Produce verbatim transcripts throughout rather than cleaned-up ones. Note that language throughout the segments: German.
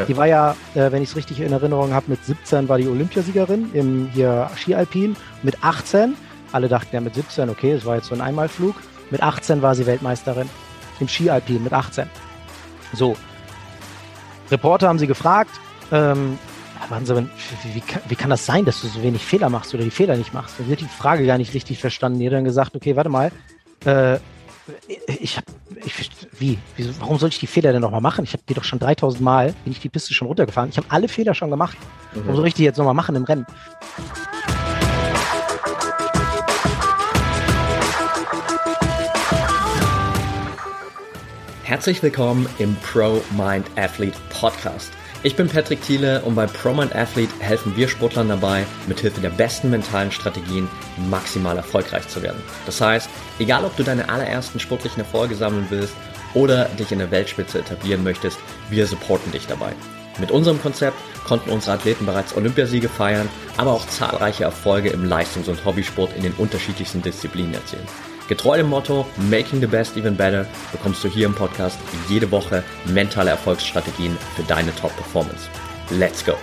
Die war ja, äh, wenn ich es richtig in Erinnerung habe, mit siebzehn war die Olympiasiegerin im hier Ski-Alpin. Mit achtzehn, alle dachten ja mit siebzehn, okay, das war jetzt so ein Einmalflug. Mit achtzehn war sie Weltmeisterin im Ski-Alpin, mit achtzehn. So. Reporter haben sie gefragt, ähm, waren sie, wie, wie, wie kann das sein, dass du so wenig Fehler machst oder die Fehler nicht machst? Und sie hat die Frage gar nicht richtig verstanden. Die hat dann gesagt, okay, warte mal, äh, ich hab, ich, wie, wieso, warum soll ich die Fehler denn nochmal machen? Ich habe die doch schon dreitausend Mal, bin ich die Piste schon runtergefahren. Ich habe alle Fehler schon gemacht. Mhm. Warum soll ich die jetzt nochmal machen im Rennen? Herzlich willkommen im Pro Mind Athlete Podcast. Ich bin Patrick Thiele und bei Pro Mind Athlete helfen wir Sportlern dabei, mithilfe der besten mentalen Strategien maximal erfolgreich zu werden. Das heißt, egal ob du deine allerersten sportlichen Erfolge sammeln willst oder dich in der Weltspitze etablieren möchtest, wir supporten dich dabei. Mit unserem Konzept konnten unsere Athleten bereits Olympiasiege feiern, aber auch zahlreiche Erfolge im Leistungs- und Hobbysport in den unterschiedlichsten Disziplinen erzielen. Getreu dem Motto Making the Best Even Better bekommst du hier im Podcast jede Woche mentale Erfolgsstrategien für deine Top-Performance. Let's go!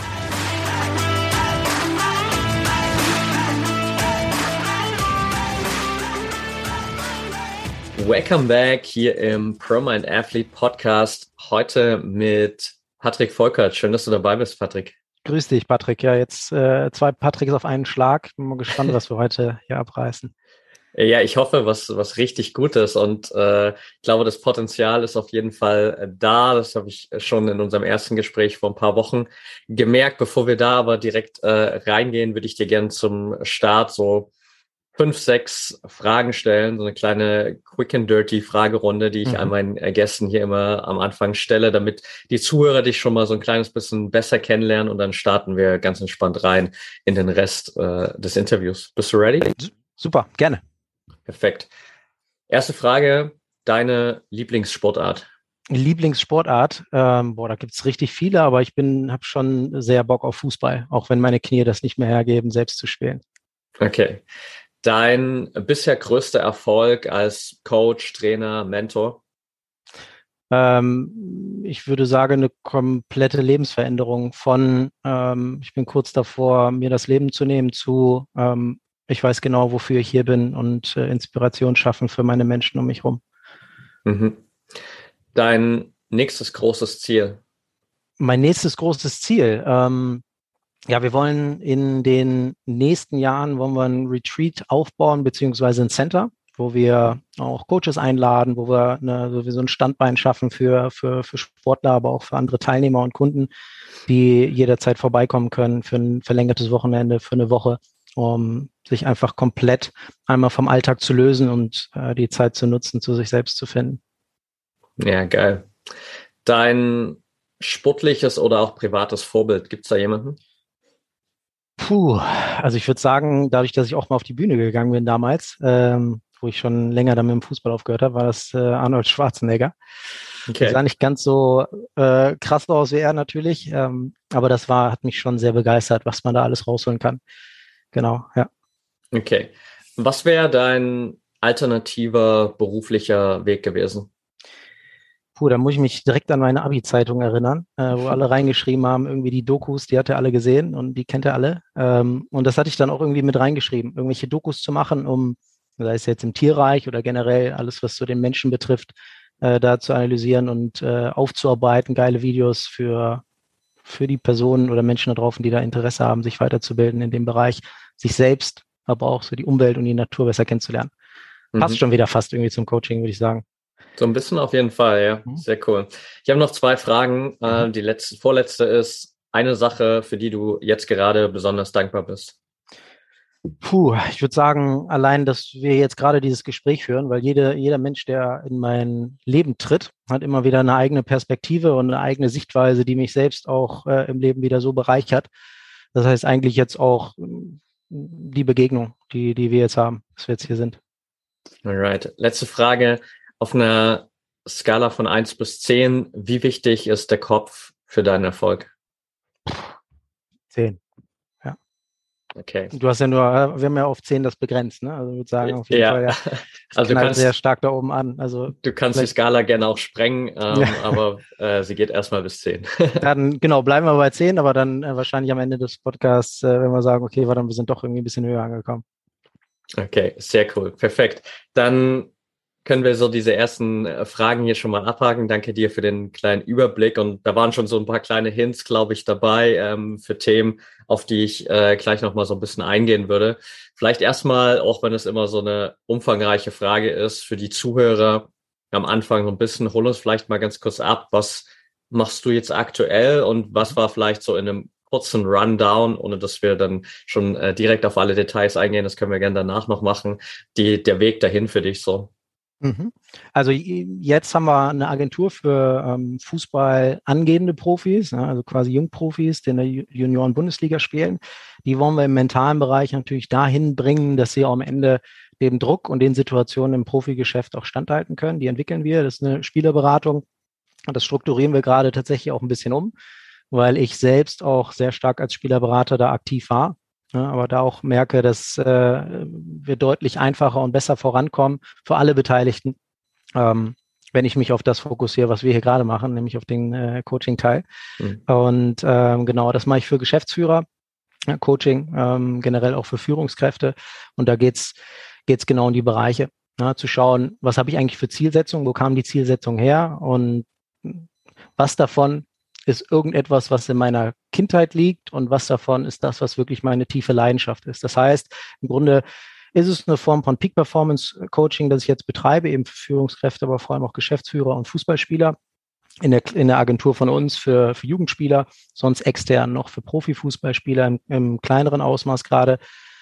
Welcome back hier im Pro Mind Athlete Podcast. Heute mit Patrick Volkert. Schön, dass du dabei bist, Patrick. Grüß dich, Patrick. Ja, jetzt äh, zwei Patricks auf einen Schlag. Bin mal gespannt, was wir heute hier abreißen. Ja, ich hoffe, was was richtig Gutes und äh, ich glaube, das Potenzial ist auf jeden Fall äh, da. Das habe ich schon in unserem ersten Gespräch vor ein paar Wochen gemerkt. Bevor wir da aber direkt äh, reingehen, würde ich dir gerne zum Start so fünf, sechs Fragen stellen. So eine kleine Quick and Dirty Fragerunde, die ich mhm. an meinen Gästen hier immer am Anfang stelle, damit die Zuhörer dich schon mal so ein kleines bisschen besser kennenlernen und dann starten wir ganz entspannt rein in den Rest äh, des Interviews. Bist du ready? Super, gerne. Perfekt. Erste Frage, deine Lieblingssportart? Lieblingssportart? Ähm, boah, da gibt's richtig viele, aber ich bin, habe schon sehr Bock auf Fußball, auch wenn meine Knie das nicht mehr hergeben, selbst zu spielen. Okay. Dein bisher größter Erfolg als Coach, Trainer, Mentor? Ähm, ich würde sagen, eine komplette Lebensveränderung von, ähm, ich bin kurz davor, mir das Leben zu nehmen, zu ähm, ich weiß genau, wofür ich hier bin und äh, Inspiration schaffen für meine Menschen um mich rum. Mhm. Dein nächstes großes Ziel? Mein nächstes großes Ziel? Ähm, ja, wir wollen in den nächsten Jahren wollen wir ein Retreat aufbauen, beziehungsweise ein Center, wo wir auch Coaches einladen, wo wir, eine, so, wie so ein Standbein schaffen für, für, für Sportler, aber auch für andere Teilnehmer und Kunden, die jederzeit vorbeikommen können für ein verlängertes Wochenende, für eine Woche, um sich einfach komplett einmal vom Alltag zu lösen und äh, die Zeit zu nutzen, zu sich selbst zu finden. Ja, geil. Dein sportliches oder auch privates Vorbild, gibt's da jemanden? Puh, also ich würde sagen, dadurch, dass ich auch mal auf die Bühne gegangen bin damals, ähm, wo ich schon länger dann mit dem Fußball aufgehört habe, war das äh, Arnold Schwarzenegger. Okay. Das sah nicht ganz so äh, krass aus wie er natürlich, ähm, aber das war, hat mich schon sehr begeistert, was man da alles rausholen kann. Genau, ja. Okay. Was wäre dein alternativer beruflicher Weg gewesen? Puh, da muss ich mich direkt an meine Abi-Zeitung erinnern, äh, wo alle reingeschrieben haben, irgendwie die Dokus, die hat er alle gesehen und die kennt er alle. Ähm, und das hatte ich dann auch irgendwie mit reingeschrieben, irgendwelche Dokus zu machen, um, sei es jetzt im Tierreich oder generell alles, was so den Menschen betrifft, äh, da zu analysieren und äh, aufzuarbeiten, geile Videos für, für die Personen oder Menschen da draußen, die da Interesse haben, sich weiterzubilden in dem Bereich, sich selbst, aber auch so die Umwelt und die Natur besser kennenzulernen. Mhm. Passt schon wieder fast irgendwie zum Coaching, würde ich sagen. So ein bisschen auf jeden Fall, ja. Mhm. Sehr cool. Ich habe noch zwei Fragen. Mhm. Die letzte, vorletzte ist eine Sache, für die du jetzt gerade besonders dankbar bist. Puh, ich würde sagen, allein, dass wir jetzt gerade dieses Gespräch führen, weil jede, jeder Mensch, der in mein Leben tritt, hat immer wieder eine eigene Perspektive und eine eigene Sichtweise, die mich selbst auch äh, im Leben wieder so bereichert. Das heißt eigentlich jetzt auch die Begegnung, die, die wir jetzt haben, dass wir jetzt hier sind. Alright. Letzte Frage. Auf einer Skala von eins bis zehn, wie wichtig ist der Kopf für deinen Erfolg? zehn. Ja. Okay. Du hast ja nur, wir haben ja auf zehn das begrenzt, ne? Also ich würde sagen, auf jeden Ja. Fall, ja, es Also du knallt kannst, sehr stark da oben an. Also du kannst die vielleicht, Skala gerne auch sprengen, ähm, ja, aber äh, sie geht erstmal bis zehn. dann, genau, bleiben wir bei zehn, aber dann äh, wahrscheinlich am Ende des Podcasts, äh, wenn wir sagen, okay, warte, wir sind doch irgendwie ein bisschen höher angekommen. Okay, sehr cool. Perfekt. Dann können wir so diese ersten äh, Fragen hier schon mal abhaken. Danke dir für den kleinen Überblick. Und da waren schon so ein paar kleine Hints, glaube ich, dabei ähm, für Themen, auf die ich äh, gleich noch mal so ein bisschen eingehen würde. Vielleicht erstmal, auch wenn es immer so eine umfangreiche Frage ist, für die Zuhörer am Anfang so ein bisschen, hol uns vielleicht mal ganz kurz ab. Was machst du jetzt aktuell und was war vielleicht so in einem kurzen Rundown, ohne dass wir dann schon äh, direkt auf alle Details eingehen, das können wir gerne danach noch machen, die, der Weg dahin für dich so. Mhm. Also jetzt haben wir eine Agentur für ähm, Fußball angehende Profis, ja, also quasi Jungprofis, die in der Junioren-Bundesliga spielen. Die wollen wir im mentalen Bereich natürlich dahin bringen, dass sie auch am Ende dem Druck und den Situationen im Profigeschäft auch standhalten können. Die entwickeln wir. Das ist eine Spielerberatung. Und das strukturieren wir gerade tatsächlich auch ein bisschen um, weil ich selbst auch sehr stark als Spielerberater da aktiv war. Ja, aber da auch merke, dass äh, wir deutlich einfacher und besser vorankommen für alle Beteiligten, ähm, wenn ich mich auf das fokussiere, was wir hier gerade machen, nämlich auf den äh, Coaching-Teil. Mhm. Und ähm, genau, das mache ich für Geschäftsführer, ja, Coaching, ähm, generell auch für Führungskräfte. Und da geht's geht's genau in die Bereiche, ja, zu schauen, was habe ich eigentlich für Zielsetzungen, wo kam die Zielsetzung her und was davon ist irgendetwas, was in meiner Kindheit liegt und was davon ist das, was wirklich meine tiefe Leidenschaft ist. Das heißt, im Grunde ist es eine Form von Peak Performance Coaching, das ich jetzt betreibe, eben für Führungskräfte, aber vor allem auch Geschäftsführer und Fußballspieler in der, in der Agentur von uns für, für Jugendspieler, sonst extern noch für Profifußballspieler im, im kleineren Ausmaß gerade.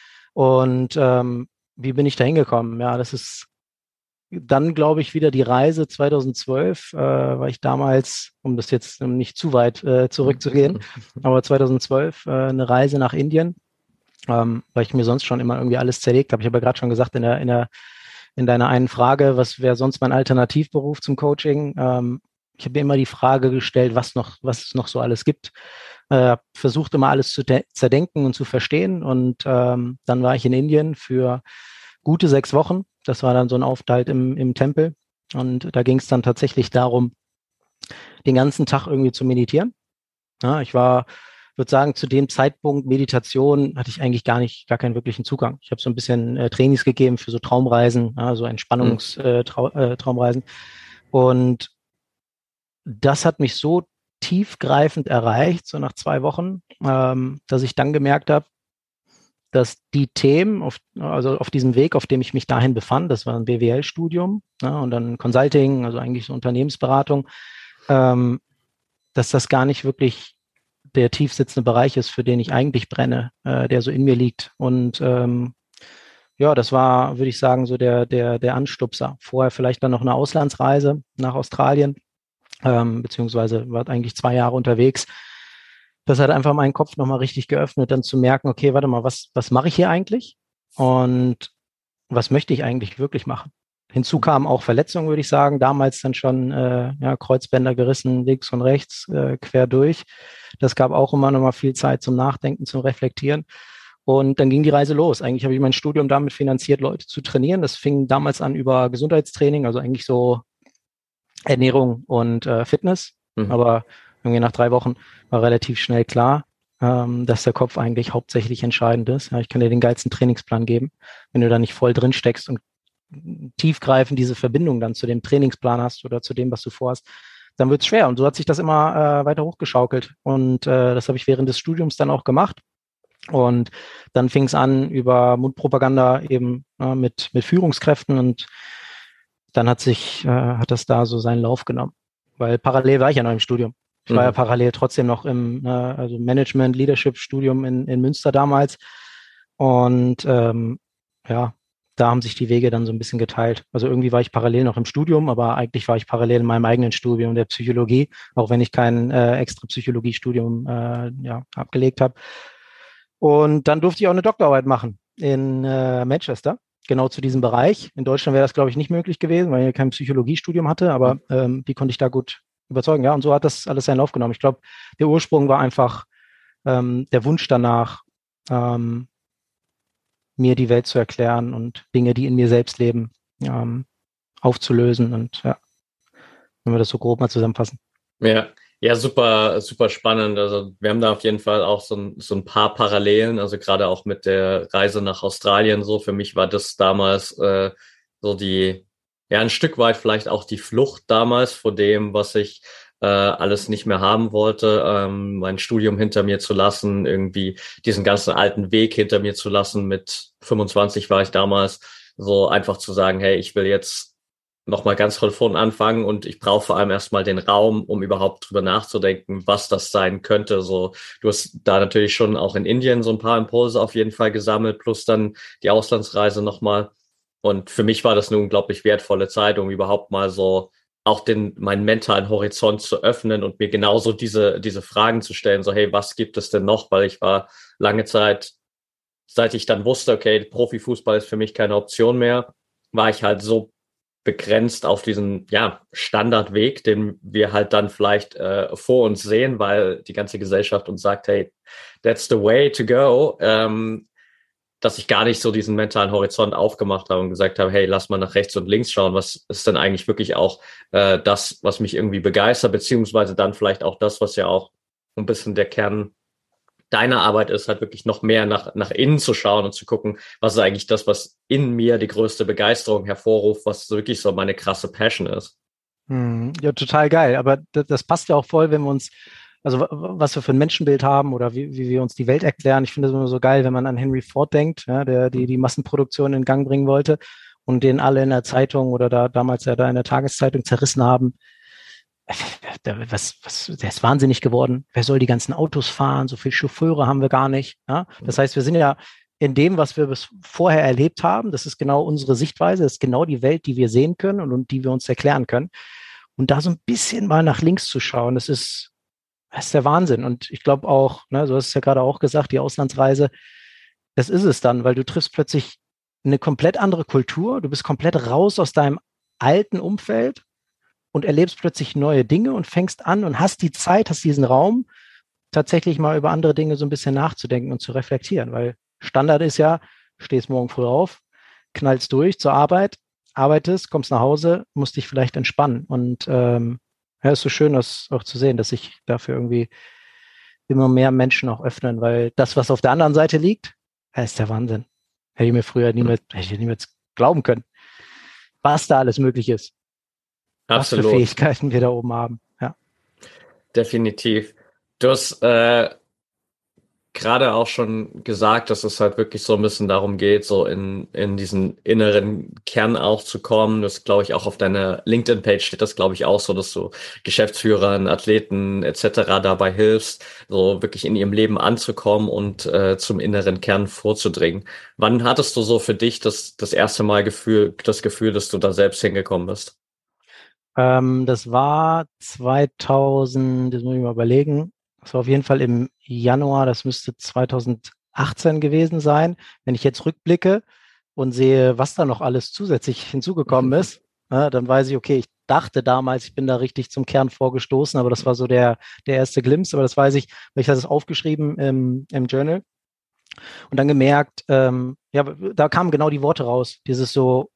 Und ähm, wie bin ich da hingekommen? Ja, das ist dann, glaube ich, wieder die Reise zweitausendzwölf, äh, weil ich damals, um das jetzt nicht zu weit äh, zurückzugehen, aber zweitausendzwölf äh, eine Reise nach Indien, ähm, weil ich mir sonst schon immer irgendwie alles zerlegt habe. Ich habe ja gerade schon gesagt in der, in der, in deiner einen Frage, was wäre sonst mein Alternativberuf zum Coaching? Ähm, ich habe mir immer die Frage gestellt, was noch, was es noch so alles gibt. Äh, versucht immer alles zu zerdenken und zu verstehen. Und ähm, dann war ich in Indien für gute sechs Wochen. Das war dann so ein Aufenthalt im, im Tempel. Und da ging es dann tatsächlich darum, den ganzen Tag irgendwie zu meditieren. Ja, ich war, würde sagen, zu dem Zeitpunkt Meditation hatte ich eigentlich gar nicht, gar keinen wirklichen Zugang. Ich habe so ein bisschen äh, Trainings gegeben für so Traumreisen, ja, so Entspannungstraumreisen. Äh, und das hat mich so tiefgreifend erreicht, so nach zwei Wochen, ähm, dass ich dann gemerkt habe, dass die Themen, auf, also auf diesem Weg, auf dem ich mich dahin befand, das war ein B W L-Studium, ja, und dann Consulting, also eigentlich so Unternehmensberatung, ähm, dass das gar nicht wirklich der tief sitzende Bereich ist, für den ich eigentlich brenne, äh, der so in mir liegt. Und ähm, ja, das war, würde ich sagen, so der, der, der Anstupser. Vorher vielleicht dann noch eine Auslandsreise nach Australien, ähm, beziehungsweise war eigentlich zwei Jahre unterwegs. Das hat einfach meinen Kopf nochmal richtig geöffnet, dann zu merken, okay, warte mal, was, was mache ich hier eigentlich? Und was möchte ich eigentlich wirklich machen? Hinzu kamen auch Verletzungen, würde ich sagen. Damals dann schon äh, ja, Kreuzbänder gerissen, links und rechts, äh, quer durch. Das gab auch immer noch mal viel Zeit zum Nachdenken, zum Reflektieren. Und dann ging die Reise los. Eigentlich habe ich mein Studium damit finanziert, Leute zu trainieren. Das fing damals an über Gesundheitstraining, also eigentlich so Ernährung und äh, Fitness. Mhm. Aber irgendwie nach drei Wochen war relativ schnell klar, ähm, dass der Kopf eigentlich hauptsächlich entscheidend ist. Ja, ich kann dir den geilsten Trainingsplan geben. Wenn du da nicht voll drin steckst und tiefgreifend diese Verbindung dann zu dem Trainingsplan hast oder zu dem, was du vorhast, dann wird es schwer. Und so hat sich das immer äh, weiter hochgeschaukelt. Und äh, das habe ich während des Studiums dann auch gemacht. Und dann fing es an über Mundpropaganda eben äh, mit, mit Führungskräften und dann hat sich, äh, hat das da so seinen Lauf genommen. Weil parallel war ich ja noch im Studium. Ich mhm. war ja parallel trotzdem noch im äh, also Management-Leadership-Studium in, in Münster damals. Und ähm, ja, da haben sich die Wege dann so ein bisschen geteilt. Also irgendwie war ich parallel noch im Studium, aber eigentlich war ich parallel in meinem eigenen Studium der Psychologie, auch wenn ich kein äh, extra Psychologiestudium äh, ja, abgelegt habe. Und dann durfte ich auch eine Doktorarbeit machen in äh, Manchester, genau zu diesem Bereich. In Deutschland wäre das, glaube ich, nicht möglich gewesen, weil ich kein Psychologiestudium hatte, aber ähm, die konnte ich da gut überzeugen. Ja, und so hat das alles seinen Lauf genommen. Ich glaube, der Ursprung war einfach ähm, der Wunsch danach, ähm, mir die Welt zu erklären und Dinge, die in mir selbst leben, ähm, aufzulösen. Und ja, wenn wir das so grob mal zusammenfassen. Ja, ja, super, super spannend. Also wir haben da auf jeden Fall auch so ein, so ein paar Parallelen, also gerade auch mit der Reise nach Australien so. Für mich war das damals äh, so die, ja, ein Stück weit vielleicht auch die Flucht damals vor dem, was ich äh, alles nicht mehr haben wollte, ähm, mein Studium hinter mir zu lassen, irgendwie diesen ganzen alten Weg hinter mir zu lassen. Mit fünfundzwanzig war ich damals, so einfach zu sagen, hey, ich will jetzt nochmal ganz von vorn anfangen und ich brauche vor allem erstmal den Raum, um überhaupt drüber nachzudenken, was das sein könnte. So, du hast da natürlich schon auch in Indien so ein paar Impulse auf jeden Fall gesammelt, plus dann die Auslandsreise nochmal. Und für mich war das eine unglaublich wertvolle Zeit, um überhaupt mal so auch den, meinen mentalen Horizont zu öffnen und mir genauso diese, diese Fragen zu stellen. So, hey, was gibt es denn noch? Weil ich war lange Zeit, seit ich dann wusste, okay, Profifußball ist für mich keine Option mehr, war ich halt so begrenzt auf diesen, ja, Standardweg, den wir halt dann vielleicht äh, vor uns sehen, weil die ganze Gesellschaft uns sagt, hey, that's the way to go, ähm, dass ich gar nicht so diesen mentalen Horizont aufgemacht habe und gesagt habe, hey, lass mal nach rechts und links schauen, was ist denn eigentlich wirklich auch äh, das, was mich irgendwie begeistert, beziehungsweise dann vielleicht auch das, was ja auch ein bisschen der Kern deine Arbeit ist, halt wirklich noch mehr nach, nach innen zu schauen und zu gucken, was ist eigentlich das, was in mir die größte Begeisterung hervorruft, was wirklich so meine krasse Passion ist. Hm, ja, total geil. Aber das, das passt ja auch voll, wenn wir uns, also w- was wir für ein Menschenbild haben oder wie, wie wir uns die Welt erklären. Ich finde es immer so geil, wenn man an Henry Ford denkt, ja, der die, die Massenproduktion in Gang bringen wollte und den alle in der Zeitung oder da damals ja da in der Tageszeitung zerrissen haben. Der, was, was, der ist wahnsinnig geworden. Wer soll die ganzen Autos fahren? So viele Chauffeure haben wir gar nicht. Ja? Das heißt, wir sind ja in dem, was wir bis vorher erlebt haben, das ist genau unsere Sichtweise, das ist genau die Welt, die wir sehen können und, und die wir uns erklären können. Und da so ein bisschen mal nach links zu schauen, das ist, das ist der Wahnsinn. Und ich glaube auch, ne, du hast es ja gerade auch gesagt, die Auslandsreise, das ist es dann, weil du triffst plötzlich eine komplett andere Kultur, du bist komplett raus aus deinem alten Umfeld und erlebst plötzlich neue Dinge und fängst an und hast die Zeit, hast diesen Raum, tatsächlich mal über andere Dinge so ein bisschen nachzudenken und zu reflektieren, weil Standard ist ja, stehst morgen früh auf, knallst durch zur Arbeit, arbeitest, kommst nach Hause, musst dich vielleicht entspannen. Und ähm, ja, ist so schön, das auch zu sehen, dass sich dafür irgendwie immer mehr Menschen auch öffnen, weil das, was auf der anderen Seite liegt, ja, ist der Wahnsinn. Hätte ich mir früher niemals, hätte ich niemals glauben können, was da alles möglich ist, was für Absolut. Fähigkeiten wir da oben haben. Ja. Definitiv. Du hast äh, gerade auch schon gesagt, dass es halt wirklich so ein bisschen darum geht, so in, in diesen inneren Kern auch zu kommen. Das glaube ich auch auf deiner LinkedIn-Page steht das, glaube ich, auch so, dass du Geschäftsführern, Athleten et cetera dabei hilfst, so wirklich in ihrem Leben anzukommen und äh, zum inneren Kern vorzudringen. Wann hattest du so für dich das, das erste Mal Gefühl, das Gefühl, dass du da selbst hingekommen bist? Ähm, das war zweitausend, das muss ich mal überlegen, das war auf jeden Fall im Januar, das müsste zweitausendachtzehn gewesen sein. Wenn ich jetzt rückblicke und sehe, was da noch alles zusätzlich hinzugekommen ist, ja, dann weiß ich, okay, ich dachte damals, ich bin da richtig zum Kern vorgestoßen, aber das war so der, der erste Glimpse, aber das weiß ich, weil ich hatte es aufgeschrieben im, im Journal und dann gemerkt, ähm, ja, da kamen genau die Worte raus, dieses so,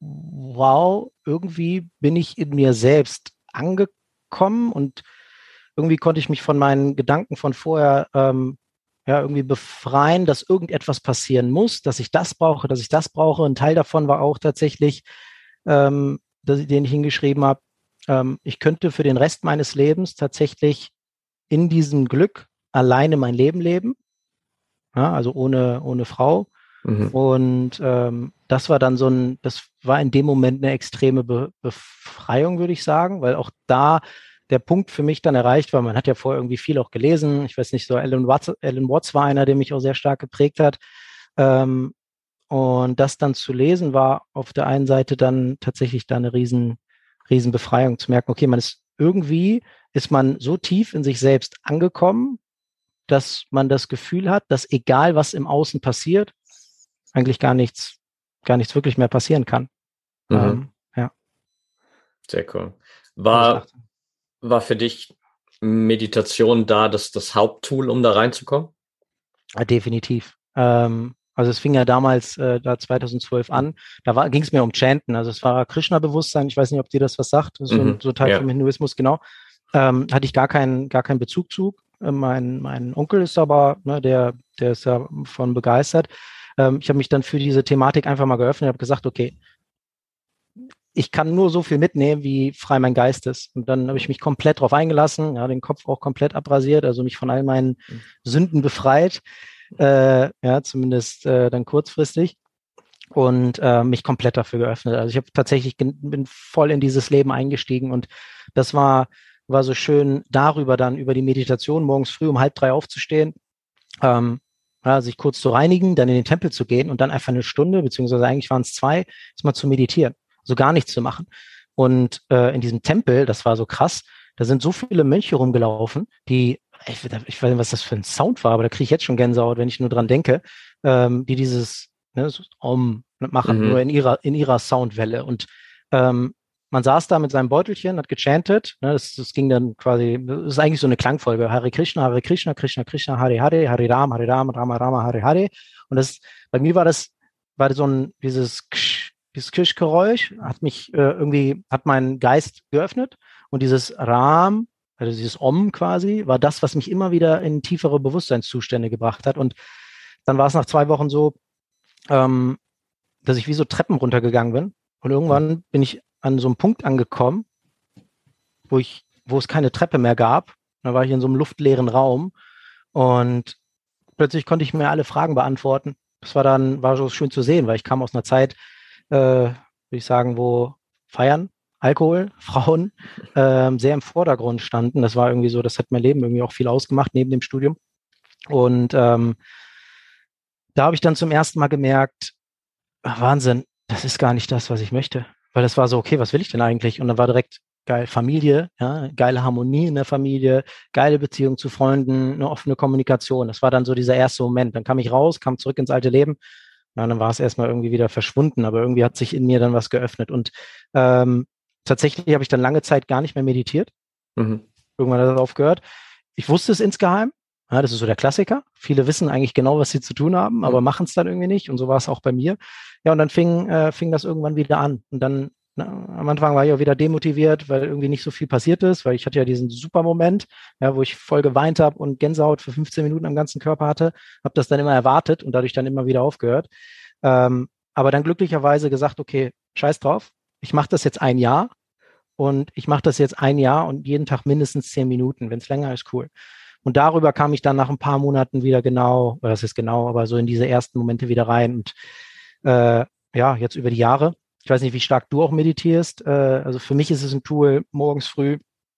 wow, irgendwie bin ich in mir selbst angekommen und irgendwie konnte ich mich von meinen Gedanken von vorher ähm, ja irgendwie befreien, dass irgendetwas passieren muss, dass ich das brauche, dass ich das brauche. Ein Teil davon war auch tatsächlich, ähm, dass, den ich hingeschrieben habe, ähm, ich könnte für den Rest meines Lebens tatsächlich in diesem Glück alleine mein Leben leben, ja, also ohne, ohne Frau. Mhm. Und ähm, das war dann so ein, das war in dem Moment eine extreme Be Befreiung, würde ich sagen, weil auch da der Punkt für mich dann erreicht war. Man hat ja vorher irgendwie viel auch gelesen. Ich weiß nicht, so Alan Watts, Alan Watts war einer, der mich auch sehr stark geprägt hat. Ähm, und das dann zu lesen war auf der einen Seite dann tatsächlich da eine riesen, riesen Befreiung zu merken, okay, man ist irgendwie, ist man so tief in sich selbst angekommen, dass man das Gefühl hat, dass egal was im Außen passiert, eigentlich gar nichts, gar nichts wirklich mehr passieren kann. Mhm. Ähm, ja, Sehr cool. War, zweitausendachtzehn. war für dich Meditation da das, das Haupttool, um da reinzukommen? Ja, definitiv. Ähm, Also es fing ja damals, äh, da zweitausendzwölf an, da ging es mir um Chanten, also es war Krishna-Bewusstsein, ich weiß nicht, ob dir das was sagt, das ist so ein Mhm. so Teil Ja. vom Hinduismus, genau. Ähm, hatte ich gar keinen, gar keinen Bezug zu. Äh, mein, mein Onkel ist aber, ne, der, der ist ja von begeistert. Ähm, ich habe mich dann für diese Thematik einfach mal geöffnet und habe gesagt, okay, ich kann nur so viel mitnehmen, wie frei mein Geist ist. Und dann habe ich mich komplett drauf eingelassen, ja, den Kopf auch komplett abrasiert, also mich von all meinen Sünden befreit, äh, ja, zumindest äh, dann kurzfristig und äh, mich komplett dafür geöffnet. Also ich habe tatsächlich bin voll in dieses Leben eingestiegen und das war war so schön darüber dann über die Meditation morgens früh um halb drei aufzustehen, ähm, ja, sich kurz zu reinigen, dann in den Tempel zu gehen und dann einfach eine Stunde, beziehungsweise eigentlich waren es zwei, erstmal zu meditieren, so gar nichts zu machen. Und äh, in diesem Tempel, das war so krass, da sind so viele Mönche rumgelaufen, die, ich, ich weiß nicht, was das für ein Sound war, aber da kriege ich jetzt schon Gänsehaut, wenn ich nur dran denke, ähm, die dieses ne, so Om machen, Mhm. nur in ihrer, in ihrer Soundwelle. Und ähm, man saß da mit seinem Beutelchen, hat gechantet, ne, das, das ging dann quasi, das ist eigentlich so eine Klangfolge, Hare Krishna, Hare Krishna, Krishna Krishna, Hare Hare, Hare Ram, Hare Ram, Rama Rama, Hare Hare. Und das, bei mir war das, war das so ein, dieses Ksch, dieses Ksch-Geräusch hat mich äh, irgendwie, hat meinen Geist geöffnet und dieses Ram, also dieses Om quasi, war das, was mich immer wieder in tiefere Bewusstseinszustände gebracht hat. Und dann war es nach zwei Wochen so, ähm, dass ich wie so Treppen runtergegangen bin. Und irgendwann bin ich an so einem Punkt angekommen, wo ich, wo es keine Treppe mehr gab. Da war ich in so einem luftleeren Raum und plötzlich konnte ich mir alle Fragen beantworten. Das war dann, war so schön zu sehen, weil ich kam aus einer Zeit, äh, würde ich sagen, wo Feiern, Alkohol, Frauen ähm, sehr im Vordergrund standen. Das war irgendwie so, das hat mein Leben irgendwie auch viel ausgemacht neben dem Studium. Und ähm, da habe ich dann zum ersten Mal gemerkt, ach, Wahnsinn, das ist gar nicht das, was ich möchte. Weil das war so, okay, was will ich denn eigentlich? Und dann war direkt geil Familie, ja, geile Harmonie in der Familie, geile Beziehung zu Freunden, eine offene Kommunikation. Das war dann so dieser erste Moment. Dann kam ich raus, kam zurück ins alte Leben. Ja, dann war es erstmal irgendwie wieder verschwunden, aber irgendwie hat sich in mir dann was geöffnet. Und ähm, tatsächlich habe ich dann lange Zeit gar nicht mehr meditiert. Mhm. Irgendwann hat das aufgehört. Ich wusste es insgeheim. Ja, das ist so der Klassiker. Viele wissen eigentlich genau, was sie zu tun haben, aber Mhm. machen es dann irgendwie nicht. Und so war es auch bei mir. Ja, und dann fing, äh, fing das irgendwann wieder an. Und dann, na, am Anfang war ich auch wieder demotiviert, weil irgendwie nicht so viel passiert ist, weil ich hatte ja diesen super Moment, ja, wo ich voll geweint habe und Gänsehaut für fünfzehn Minuten am ganzen Körper hatte. Habe das dann immer erwartet und dadurch dann immer wieder aufgehört. Ähm, aber dann glücklicherweise gesagt, okay, scheiß drauf. Ich mache das jetzt ein Jahr und ich mache das jetzt ein Jahr und jeden Tag mindestens zehn Minuten. Wenn es länger ist, cool. Und darüber kam ich dann nach ein paar Monaten wieder genau, oder das ist genau, aber so in diese ersten Momente wieder rein. Und äh, ja, jetzt über die Jahre. Ich weiß nicht, wie stark du auch meditierst. Äh, also für mich ist es ein Tool morgens früh.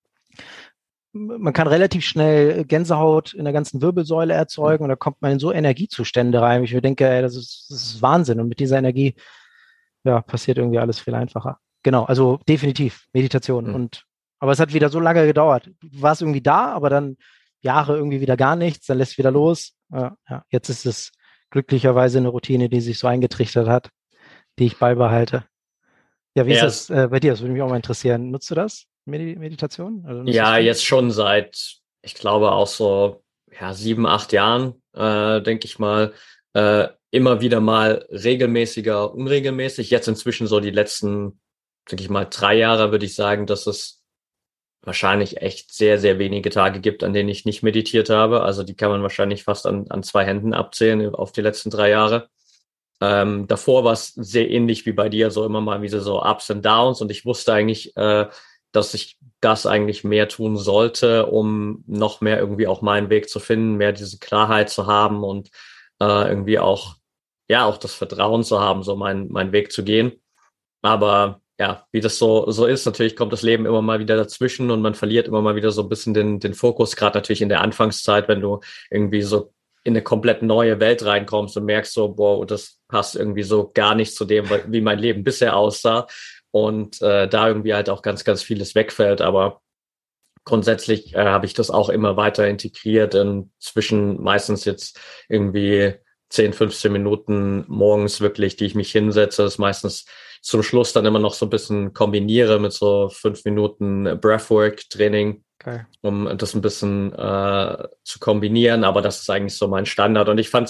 Man kann relativ schnell Gänsehaut in der ganzen Wirbelsäule erzeugen und da kommt man in so Energiezustände rein. Ich mir denke, ey, das ist, das ist Wahnsinn. Und mit dieser Energie, ja, passiert irgendwie alles viel einfacher. Genau, also definitiv Meditation. Mhm. Und aber es hat wieder so lange gedauert. Du warst irgendwie da, aber dann Jahre irgendwie wieder gar nichts, dann lässt es wieder los. Ja, ja. Jetzt ist es glücklicherweise eine Routine, die sich so eingetrichtert hat, die ich beibehalte. Ja, wie ist Ja, das äh, bei dir? Das würde mich auch mal interessieren. Nutzt du das, Medi Meditation? Also nutzt du ja, das viel? jetzt schon seit, ich glaube auch so, ja, sieben, acht Jahren, äh, denke ich mal, äh, immer wieder mal regelmäßiger, unregelmäßig. Jetzt inzwischen so die letzten, denke ich mal, drei Jahre würde ich sagen, dass es wahrscheinlich echt sehr, sehr wenige Tage gibt, an denen ich nicht meditiert habe. Also die kann man wahrscheinlich fast an, an zwei Händen abzählen auf die letzten drei Jahre. Ähm, davor war es sehr ähnlich wie bei dir, so immer mal wieder so Ups und Downs. Und ich wusste eigentlich, äh, dass ich das eigentlich mehr tun sollte, um noch mehr irgendwie auch meinen Weg zu finden, mehr diese Klarheit zu haben und äh, irgendwie auch, ja, auch das Vertrauen zu haben, so meinen meinen Weg zu gehen. Aber ja, wie das so so ist, natürlich kommt das Leben immer mal wieder dazwischen und man verliert immer mal wieder so ein bisschen den den Fokus, gerade natürlich in der Anfangszeit, wenn du irgendwie so in eine komplett neue Welt reinkommst und merkst so, boah, das passt irgendwie so gar nicht zu dem, wie mein Leben bisher aussah und äh, da irgendwie halt auch ganz, ganz vieles wegfällt, aber grundsätzlich äh, habe ich das auch immer weiter integriert, inzwischen meistens jetzt irgendwie zehn, fünfzehn Minuten morgens wirklich, die ich mich hinsetze, das meistens zum Schluss dann immer noch so ein bisschen kombiniere mit so fünf Minuten Breathwork-Training, Geil. um das ein bisschen äh, zu kombinieren, aber das ist eigentlich so mein Standard und ich fand's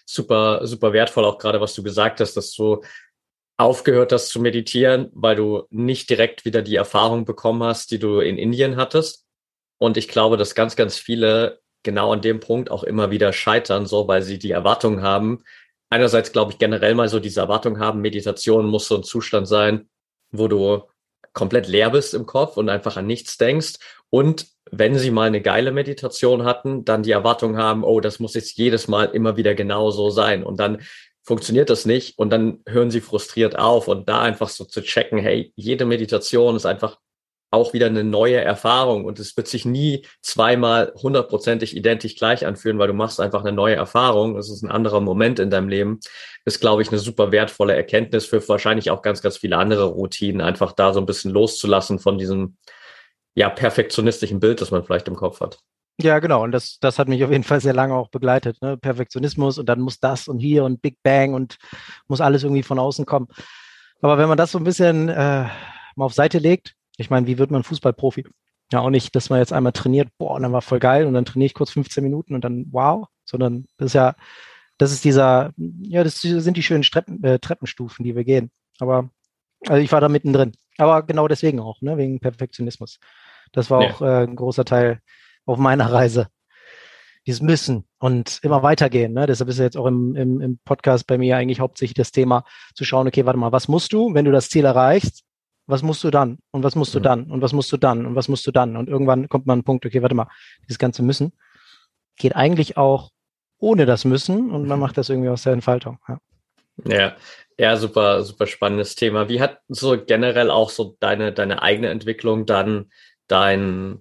super, super wertvoll, auch gerade was du gesagt hast, dass du aufgehört hast zu meditieren, weil du nicht direkt wieder die Erfahrung bekommen hast, die du in Indien hattest. Und ich glaube, dass ganz, ganz viele genau an dem Punkt auch immer wieder scheitern, so, weil sie die Erwartung haben. Einerseits glaube ich generell mal so diese Erwartung haben, Meditation muss so ein Zustand sein, wo du komplett leer bist im Kopf und einfach an nichts denkst. Und wenn sie mal eine geile Meditation hatten, dann die Erwartung haben, oh, das muss jetzt jedes Mal immer wieder genau so sein. Und dann funktioniert das nicht und dann hören sie frustriert auf. Und da einfach so zu checken, hey, jede Meditation ist einfach auch wieder eine neue Erfahrung und es wird sich nie zweimal hundertprozentig identisch gleich anfühlen, weil du machst einfach eine neue Erfahrung. Es ist ein anderer Moment in deinem Leben. Ist, glaube ich, eine super wertvolle Erkenntnis für wahrscheinlich auch ganz, ganz viele andere Routinen, einfach da so ein bisschen loszulassen von diesem, ja, perfektionistischen Bild, das man vielleicht im Kopf hat. Ja, genau. Und das, das hat mich auf jeden Fall sehr lange auch begleitet. Ne? Perfektionismus und dann muss das und hier und Big Bang und muss alles irgendwie von außen kommen. Aber wenn man das so ein bisschen äh, mal auf Seite legt, ich meine, wie wird man Fußballprofi? Ja, auch nicht, dass man jetzt einmal trainiert, boah, und dann war voll geil und dann trainiere ich kurz fünfzehn Minuten und dann wow, sondern das ist ja, das ist dieser, ja, das sind die schönen Treppen, äh, Treppenstufen, die wir gehen. Aber also ich war da mittendrin. Aber genau deswegen auch, ne, wegen Perfektionismus. Das war Ja. auch äh, ein großer Teil auf meiner Reise. Dieses Müssen und immer weitergehen. Ne? Deshalb ist ja jetzt auch im, im, im Podcast bei mir eigentlich hauptsächlich das Thema zu schauen, okay, warte mal, was musst du, wenn du das Ziel erreichst? Was musst du dann? Und was musst du dann? Und was musst du dann? Und was musst du dann? Und irgendwann kommt man an einen Punkt, okay, warte mal, dieses ganze Müssen geht eigentlich auch ohne das Müssen und man macht das irgendwie aus der Entfaltung. Ja. Ja, ja, super, super spannendes Thema. Wie hat so generell auch so deine, deine eigene Entwicklung dann dein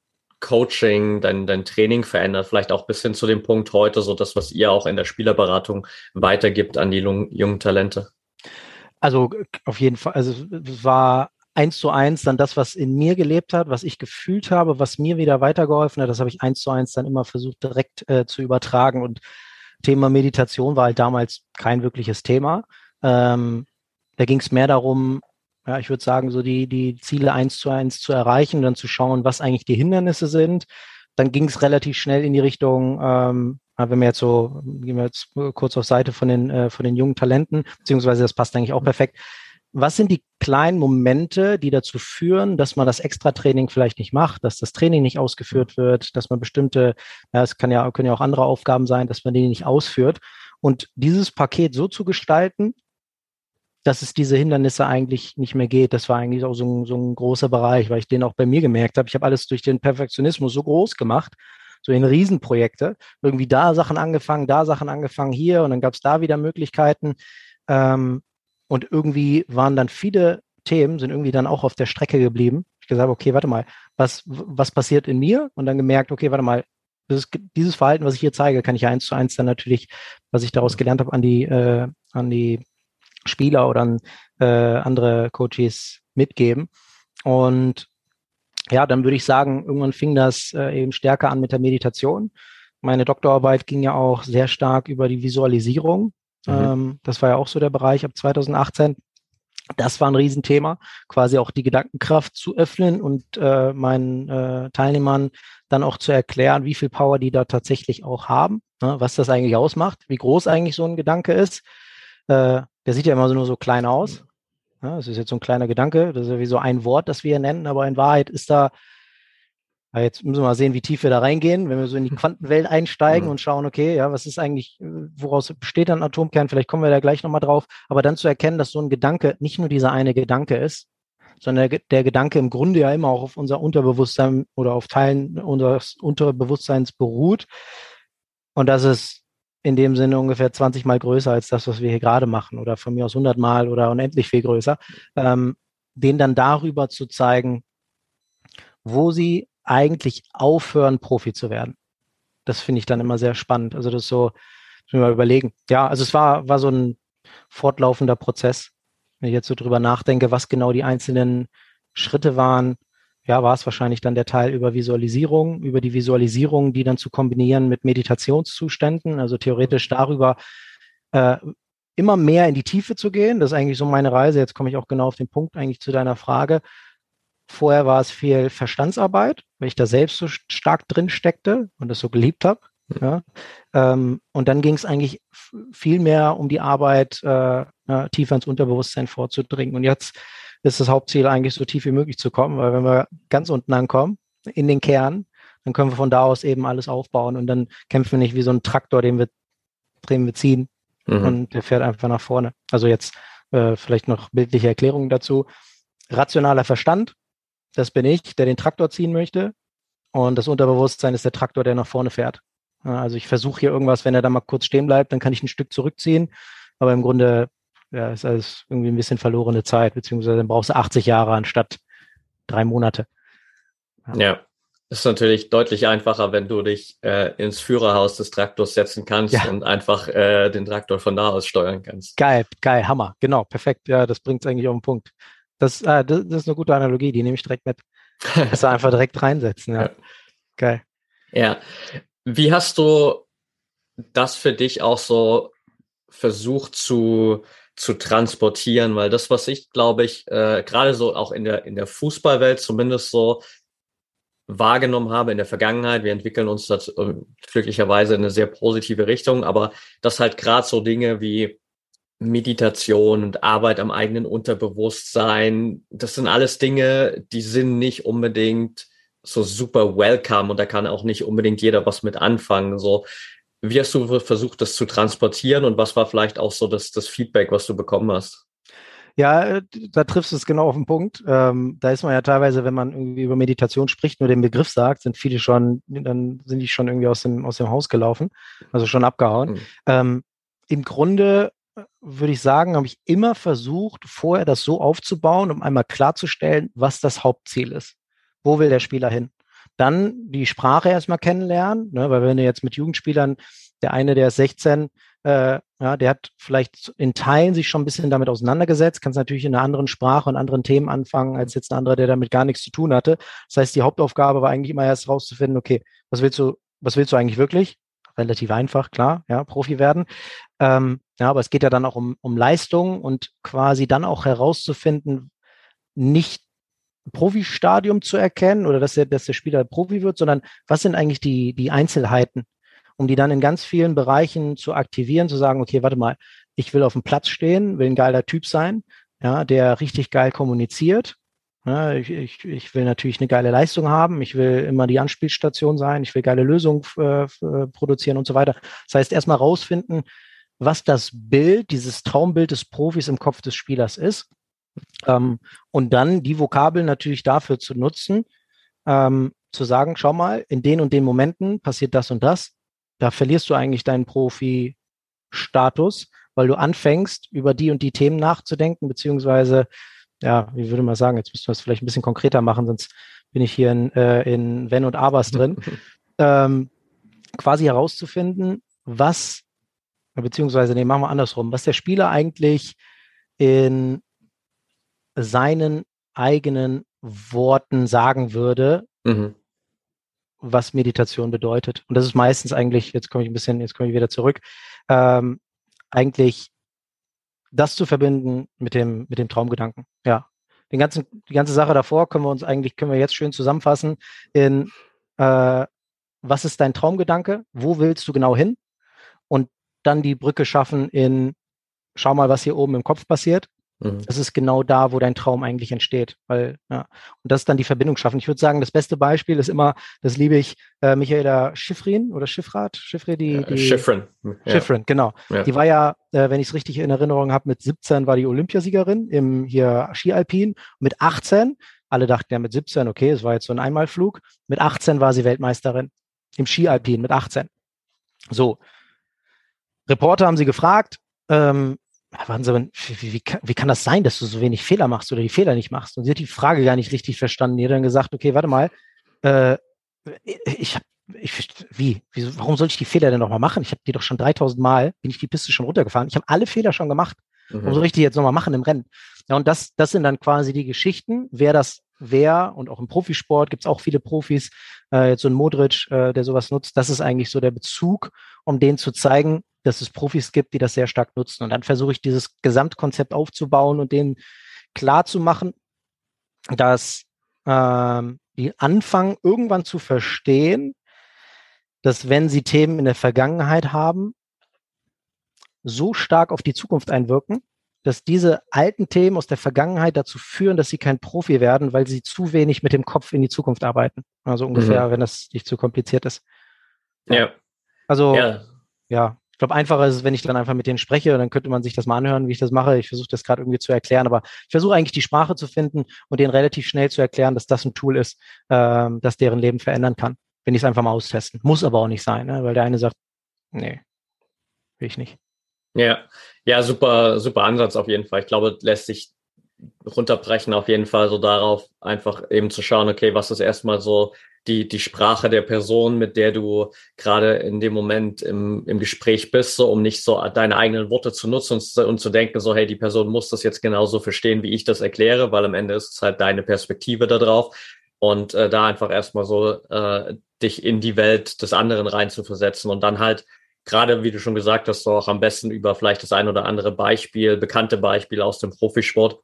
Coaching, dein, dein Training verändert? Vielleicht auch bis hin zu dem Punkt heute, so das, was ihr auch in der Spielerberatung weitergibt an die jungen, jungen Talente? Also auf jeden Fall, also es war eins zu eins dann das, was in mir gelebt hat, was ich gefühlt habe, was mir wieder weitergeholfen hat, das habe ich eins zu eins dann immer versucht direkt äh, zu übertragen und Thema Meditation war halt damals kein wirkliches Thema. Ähm, da ging es mehr darum, ja, ich würde sagen, so die, die Ziele eins zu eins zu erreichen, dann zu schauen, was eigentlich die Hindernisse sind. Dann ging es relativ schnell in die Richtung, ähm, wenn wir jetzt so, gehen wir jetzt kurz auf Seite von den, äh, von den jungen Talenten, beziehungsweise das passt eigentlich auch perfekt. Was sind die kleinen Momente, die dazu führen, dass man das Extra-Training vielleicht nicht macht, dass das Training nicht ausgeführt wird, dass man bestimmte, ja, es kann ja, können ja auch andere Aufgaben sein, dass man die nicht ausführt. Und dieses Paket so zu gestalten, dass es diese Hindernisse eigentlich nicht mehr geht. Das war eigentlich auch so ein, so ein großer Bereich, weil ich den auch bei mir gemerkt habe. Ich habe alles durch den Perfektionismus so groß gemacht, so in Riesenprojekte, irgendwie da Sachen angefangen, da Sachen angefangen, hier und dann gab es da wieder Möglichkeiten. Ähm, und irgendwie waren dann viele Themen, sind irgendwie dann auch auf der Strecke geblieben. Ich gesagt, okay, warte mal, was, was passiert in mir? Und dann gemerkt, okay, warte mal, das, dieses Verhalten, was ich hier zeige, kann ich ja eins zu eins dann natürlich, was ich daraus gelernt habe, an die, äh, an die Spieler oder an äh, andere Coaches mitgeben. Und ja, dann würde ich sagen, irgendwann fing das äh, eben stärker an mit der Meditation. Meine Doktorarbeit ging ja auch sehr stark über die Visualisierung. Mhm. Ähm, das war ja auch so der Bereich ab zwanzig achtzehn. Das war ein Riesenthema, quasi auch die Gedankenkraft zu öffnen und äh, meinen äh, Teilnehmern dann auch zu erklären, wie viel Power die da tatsächlich auch haben, ne, was das eigentlich ausmacht, wie groß eigentlich so ein Gedanke ist. Äh, der sieht ja immer so nur so klein aus. Ja, das ist jetzt so ein kleiner Gedanke, das ist ja wie so ein Wort, das wir hier nennen, aber in Wahrheit ist da, ja, jetzt müssen wir mal sehen, wie tief wir da reingehen, wenn wir so in die Quantenwelt einsteigen mhm. und schauen, okay, ja, was ist eigentlich, woraus besteht ein Atomkern, vielleicht kommen wir da gleich nochmal drauf, aber dann zu erkennen, dass so ein Gedanke nicht nur dieser eine Gedanke ist, sondern der, der Gedanke im Grunde ja immer auch auf unser Unterbewusstsein oder auf Teilen unseres Unterbewusstseins beruht und dass es in dem Sinne ungefähr zwanzig Mal größer als das, was wir hier gerade machen oder von mir aus hundert Mal oder unendlich viel größer, ähm, denen dann darüber zu zeigen, wo sie eigentlich aufhören, Profi zu werden. Das finde ich dann immer sehr spannend. Also das so, müssen wir mal überlegen. Ja, also es war, war so ein fortlaufender Prozess. Wenn ich jetzt so drüber nachdenke, was genau die einzelnen Schritte waren, ja, war es wahrscheinlich dann der Teil über Visualisierung, über die Visualisierung, die dann zu kombinieren mit Meditationszuständen, also theoretisch darüber äh, immer mehr in die Tiefe zu gehen. Das ist eigentlich so meine Reise. Jetzt komme ich auch genau auf den Punkt eigentlich zu deiner Frage. Vorher war es viel Verstandsarbeit, weil ich da selbst so stark drin steckte und das so geliebt habe. Ja? Ähm, und dann ging es eigentlich f- viel mehr um die Arbeit, äh, ja, tiefer ins Unterbewusstsein vorzudringen. Und jetzt ist das Hauptziel eigentlich so tief wie möglich zu kommen, weil wenn wir ganz unten ankommen, in den Kern, dann können wir von da aus eben alles aufbauen und dann kämpfen wir nicht wie so ein Traktor, den wir drehen, wir ziehen Mhm. und der fährt einfach nach vorne. Also jetzt äh, vielleicht noch bildliche Erklärungen dazu. Rationaler Verstand, das bin ich, der den Traktor ziehen möchte. Und das Unterbewusstsein ist der Traktor, der nach vorne fährt. Ja, also ich versuche hier irgendwas, wenn er da mal kurz stehen bleibt, dann kann ich ein Stück zurückziehen. Aber im Grunde ja, ist alles irgendwie ein bisschen verlorene Zeit, beziehungsweise dann brauchst du achtzig Jahre anstatt drei Monate. Ja, Ja, ist natürlich deutlich einfacher, wenn du dich äh, ins Führerhaus des Traktors setzen kannst ja, und einfach äh, den Traktor von da aus steuern kannst. geil, geil, Hammer. Genau, perfekt. Ja, das bringt es eigentlich auf den Punkt. Das, äh, das, das ist eine gute Analogie, die nehme ich direkt mit. Besser einfach direkt reinsetzen, ja. Ja. Geil. Ja. Wie hast du das für dich auch so versucht zu, zu transportieren? Weil das, was ich, glaube ich, äh, gerade so auch in der, in der Fußballwelt zumindest so wahrgenommen habe in der Vergangenheit, wir entwickeln uns das äh, glücklicherweise in eine sehr positive Richtung, aber dass halt gerade so Dinge wie Meditation und Arbeit am eigenen Unterbewusstsein, das sind alles Dinge, die sind nicht unbedingt so super welcome und da kann auch nicht unbedingt jeder was mit anfangen. So, wie hast du versucht, das zu transportieren und was war vielleicht auch so das, das Feedback, was du bekommen hast? Ja, äh, da triffst du es genau auf den Punkt. Ähm, da ist man ja teilweise, wenn man irgendwie über Meditation spricht, nur den Begriff sagt, sind viele schon, dann sind die schon irgendwie aus dem, aus dem Haus gelaufen, also schon abgehauen. Hm. Ähm, Im Grunde äh, würde ich sagen, habe ich immer versucht, vorher das so aufzubauen, um einmal klarzustellen, was das Hauptziel ist. Wo will der Spieler hin? Dann die Sprache erstmal kennenlernen, ne, weil wenn du jetzt mit Jugendspielern, der eine, der ist sechzehn, äh, ja, der hat vielleicht in Teilen sich schon ein bisschen damit auseinandergesetzt, kannst natürlich in einer anderen Sprache und anderen Themen anfangen, als jetzt ein anderer, der damit gar nichts zu tun hatte. Das heißt, die Hauptaufgabe war eigentlich immer erst rauszufinden, okay, was willst du, was willst du eigentlich wirklich? Relativ einfach, klar, ja, Profi werden. Ähm, ja, aber es geht ja dann auch um, um Leistung und quasi dann auch herauszufinden, nicht Profi-Stadium zu erkennen oder dass der, dass der Spieler Profi wird, sondern was sind eigentlich die, die Einzelheiten, um die dann in ganz vielen Bereichen zu aktivieren, zu sagen, okay, warte mal, ich will auf dem Platz stehen, will ein geiler Typ sein, ja, der richtig geil kommuniziert. Ja, ich, ich, ich will natürlich eine geile Leistung haben, ich will immer die Anspielstation sein, ich will geile Lösungen äh, produzieren und so weiter. Das heißt, erstmal rausfinden, was das Bild, dieses Traumbild des Profis im Kopf des Spielers ist. Ähm, und dann die Vokabeln natürlich dafür zu nutzen, ähm, zu sagen, schau mal, in den und den Momenten passiert das und das. Da verlierst du eigentlich deinen Profi-Status, weil du anfängst, über die und die Themen nachzudenken, beziehungsweise, ja, wie würde man sagen, jetzt müssen wir es vielleicht ein bisschen konkreter machen, sonst bin ich hier in, äh, in Wenn und Abers drin, ähm, quasi herauszufinden, was, beziehungsweise, nee, machen wir andersrum, was der Spieler eigentlich in seinen eigenen Worten sagen würde, Mhm. was Meditation bedeutet. Und das ist meistens eigentlich, jetzt komme ich ein bisschen, jetzt komme ich wieder zurück, ähm, eigentlich das zu verbinden mit dem, mit dem Traumgedanken. Ja. Den ganzen, die ganze Sache davor können wir uns eigentlich, können wir jetzt schön zusammenfassen in, äh, was ist dein Traumgedanke? Wo willst du genau hin? Und dann die Brücke schaffen in, schau mal, was hier oben im Kopf passiert. Mhm. Das ist genau da, wo dein Traum eigentlich entsteht. Weil, ja, und das ist dann die Verbindung schaffen. Ich würde sagen, das beste Beispiel ist immer, das liebe ich, äh, Michaela Schifrin oder Schiffrath, Schiffrin, die, Ja, die Chiffren. Ja. Schifrin, genau. Ja. Die war ja, äh, wenn ich es richtig in Erinnerung habe, mit siebzehn war die Olympiasiegerin im hier Ski-Alpin. Mit achtzehn, alle dachten ja mit siebzehn, okay, es war jetzt so ein Einmalflug. Mit achtzehn war sie Weltmeisterin im Ski-Alpin mit achtzehn. So, Reporter haben sie gefragt, ähm, waren sie, wie, wie, wie kann das sein, dass du so wenig Fehler machst oder die Fehler nicht machst? Und sie hat die Frage gar nicht richtig verstanden. Die hat dann gesagt, okay, warte mal, äh, ich habe, ich, wie, wieso, warum soll ich die Fehler denn nochmal machen? Ich habe die doch schon dreitausend Mal, bin ich die Piste schon runtergefahren. Ich habe alle Fehler schon gemacht. Warum Mhm. soll ich die jetzt nochmal machen im Rennen? Ja, und das, das sind dann quasi die Geschichten, wer das wer und auch im Profisport gibt es auch viele Profis, äh, jetzt so ein Modric, äh, der sowas nutzt. Das ist eigentlich so der Bezug, um denen zu zeigen, dass es Profis gibt, die das sehr stark nutzen. Und dann versuche ich dieses Gesamtkonzept aufzubauen und denen klar zu machen, dass ähm, die anfangen, irgendwann zu verstehen, dass wenn sie Themen in der Vergangenheit haben, so stark auf die Zukunft einwirken, dass diese alten Themen aus der Vergangenheit dazu führen, dass sie kein Profi werden, weil sie zu wenig mit dem Kopf in die Zukunft arbeiten. Also ungefähr, mhm. wenn das nicht zu kompliziert ist. Ja. ja. Also, ja. ja, ich glaube, einfacher ist es, wenn ich dann einfach mit denen spreche, und dann könnte man sich das mal anhören, wie ich das mache. Ich versuche das gerade irgendwie zu erklären, aber ich versuche eigentlich die Sprache zu finden und denen relativ schnell zu erklären, dass das ein Tool ist, ähm, das deren Leben verändern kann, wenn ich es einfach mal austesten. Muss aber auch nicht sein, ne? Weil der eine sagt, nee, will ich nicht. Ja, ja, super, super Ansatz auf jeden Fall. Ich glaube, lässt sich runterbrechen auf jeden Fall so darauf, einfach eben zu schauen, okay, was ist erstmal so die, die Sprache der Person, mit der du gerade in dem Moment im, im Gespräch bist, so, um nicht so deine eigenen Worte zu nutzen und, und zu denken, so, hey, die Person muss das jetzt genauso verstehen, wie ich das erkläre, weil am Ende ist es halt deine Perspektive da drauf. Und äh, da einfach erstmal so äh, dich in die Welt des anderen reinzuversetzen und dann halt gerade, wie du schon gesagt hast, so auch am besten über vielleicht das ein oder andere Beispiel, bekannte Beispiele aus dem Profisport,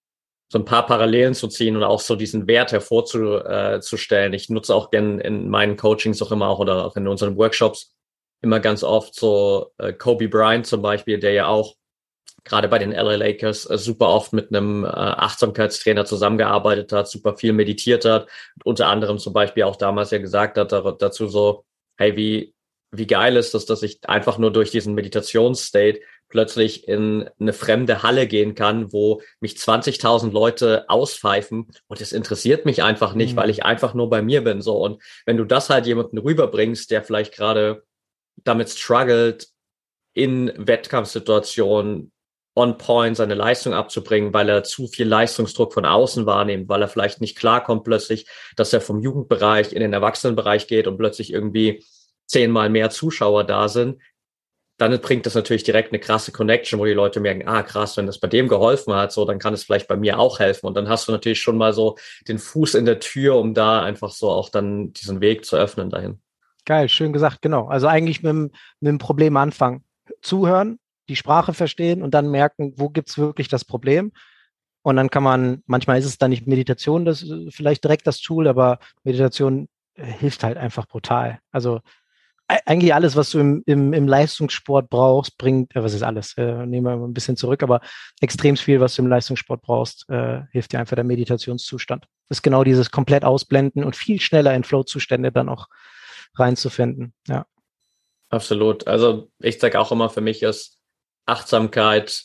so ein paar Parallelen zu ziehen und auch so diesen Wert hervorzustellen. Ich nutze auch gerne in meinen Coachings auch immer auch oder auch in unseren Workshops immer ganz oft so äh, Kobe Bryant zum Beispiel, der ja auch gerade bei den L A Lakers äh, super oft mit einem äh, Achtsamkeitstrainer zusammengearbeitet hat, super viel meditiert hat und unter anderem zum Beispiel auch damals ja gesagt hat da, dazu so, hey, wie wie geil ist das, dass ich einfach nur durch diesen Meditationsstate plötzlich in eine fremde Halle gehen kann, wo mich zwanzigtausend Leute auspfeifen und es interessiert mich einfach nicht, mhm. weil ich einfach nur bei mir bin. So. Und wenn du das halt jemanden rüberbringst, der vielleicht gerade damit struggelt, in Wettkampfsituationen on point seine Leistung abzubringen, weil er zu viel Leistungsdruck von außen wahrnimmt, weil er vielleicht nicht klarkommt plötzlich, dass er vom Jugendbereich in den Erwachsenenbereich geht und plötzlich irgendwie zehnmal mehr Zuschauer da sind, dann bringt das natürlich direkt eine krasse Connection, wo die Leute merken, ah krass, wenn das bei dem geholfen hat, so, dann kann es vielleicht bei mir auch helfen. Und dann hast du natürlich schon mal so den Fuß in der Tür, um da einfach so auch dann diesen Weg zu öffnen dahin. Geil, schön gesagt, genau. Also eigentlich mit dem, mit dem Problem anfangen. Zuhören, die Sprache verstehen und dann merken, wo gibt's wirklich das Problem. Und dann kann man, manchmal ist es dann nicht Meditation, das vielleicht direkt das Tool, aber Meditation hilft halt einfach brutal. Also eigentlich alles, was du im, im, im Leistungssport brauchst, bringt, äh, was ist alles, äh, nehmen wir mal ein bisschen zurück, aber extrem viel, was du im Leistungssport brauchst, äh, hilft dir einfach der Meditationszustand. Das ist genau dieses komplett ausblenden und viel schneller in Flow-Zustände dann auch reinzufinden, ja. Absolut. Also ich sage auch immer, für mich ist Achtsamkeit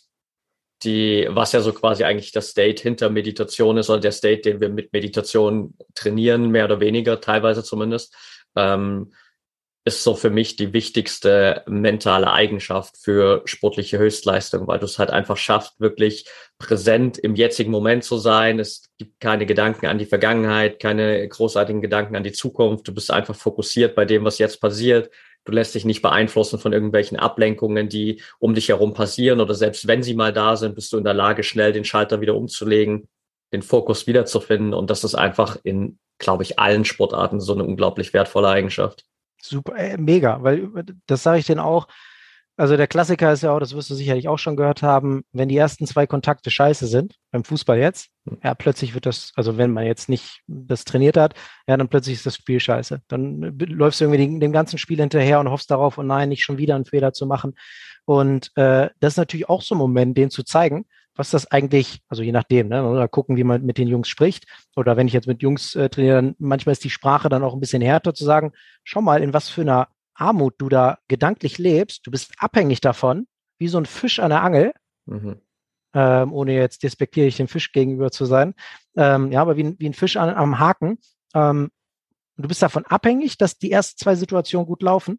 die, was ja so quasi eigentlich das State hinter Meditation ist, oder der State, den wir mit Meditation trainieren, mehr oder weniger, teilweise zumindest, ähm, ist so für mich die wichtigste mentale Eigenschaft für sportliche Höchstleistung, weil du es halt einfach schaffst, wirklich präsent im jetzigen Moment zu sein. Es gibt keine Gedanken an die Vergangenheit, keine großartigen Gedanken an die Zukunft. Du bist einfach fokussiert bei dem, was jetzt passiert. Du lässt dich nicht beeinflussen von irgendwelchen Ablenkungen, die um dich herum passieren, oder selbst wenn sie mal da sind, bist du in der Lage, schnell den Schalter wieder umzulegen, den Fokus wiederzufinden. Und das ist einfach in, glaube ich, allen Sportarten so eine unglaublich wertvolle Eigenschaft. Super, äh, mega, weil das sage ich denen auch. Also der Klassiker ist ja auch, das wirst du sicherlich auch schon gehört haben, wenn die ersten zwei Kontakte scheiße sind, beim Fußball jetzt, ja, plötzlich wird das, also wenn man jetzt nicht das trainiert hat, ja, dann plötzlich ist das Spiel scheiße. Dann läufst du irgendwie dem ganzen Spiel hinterher und hoffst darauf, oh nein, nicht schon wieder einen Fehler zu machen. Und äh, das ist natürlich auch so ein Moment, denen zu zeigen, was das eigentlich, also je nachdem, ne, oder gucken, wie man mit den Jungs spricht. Oder wenn ich jetzt mit Jungs äh, trainiere, dann manchmal ist die Sprache dann auch ein bisschen härter zu sagen, schau mal, in was für einer Armut du da gedanklich lebst. Du bist abhängig davon, wie so ein Fisch an der Angel, mhm. ähm, ohne jetzt despektierlich dem Fisch gegenüber zu sein. Ähm, ja, aber wie, wie ein Fisch an, am Haken. Ähm, du bist davon abhängig, dass die ersten zwei Situationen gut laufen.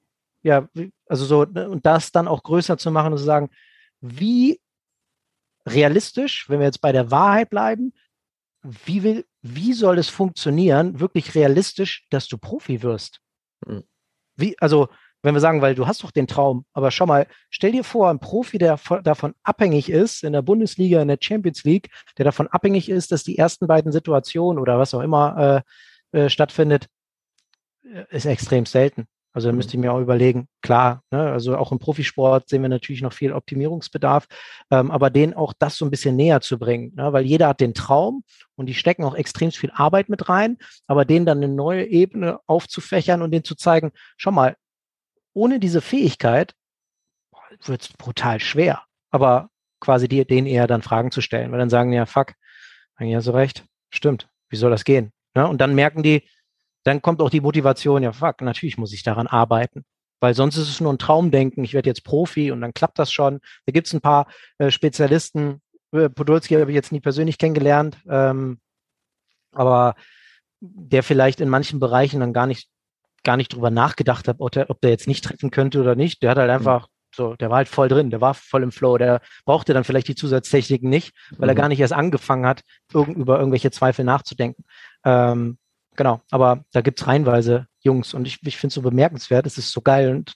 Ja, also so, und das dann auch größer zu machen und zu sagen, wie realistisch, wenn wir jetzt bei der Wahrheit bleiben, wie, will, wie soll es funktionieren, wirklich realistisch, dass du Profi wirst? Mhm. Wie, also, wenn wir sagen, weil du hast doch den Traum, aber schau mal, stell dir vor, ein Profi, der davon abhängig ist, in der Bundesliga, in der Champions League, der davon abhängig ist, dass die ersten beiden Situationen oder was auch immer äh, äh, stattfindet, ist extrem selten. Also da müsste ich mir auch überlegen, klar, ne, also auch im Profisport sehen wir natürlich noch viel Optimierungsbedarf, ähm, aber denen auch das so ein bisschen näher zu bringen, ne, weil jeder hat den Traum und die stecken auch extrem viel Arbeit mit rein, aber denen dann eine neue Ebene aufzufächern und denen zu zeigen, schau mal, ohne diese Fähigkeit wird es brutal schwer, aber quasi die, denen eher dann Fragen zu stellen, weil dann sagen die, ja, fuck, eigentlich hast du recht, stimmt, wie soll das gehen? Ne? Und dann merken die, dann kommt auch die Motivation, ja, fuck, natürlich muss ich daran arbeiten. Weil sonst ist es nur ein Traumdenken, ich werde jetzt Profi und dann klappt das schon. Da gibt es ein paar äh, Spezialisten, äh, Podolski habe ich jetzt nie persönlich kennengelernt, ähm, aber der vielleicht in manchen Bereichen dann gar nicht, gar nicht drüber nachgedacht hat, ob der, ob der jetzt nicht treffen könnte oder nicht. Der hat halt einfach so, der war halt voll drin, der war voll im Flow, der brauchte dann vielleicht die Zusatztechniken nicht, weil er Mhm. gar nicht erst angefangen hat, irgend, über irgendwelche Zweifel nachzudenken. Ähm, Genau, aber da gibt es reihenweise Jungs und ich, ich finde es so bemerkenswert, es ist so geil und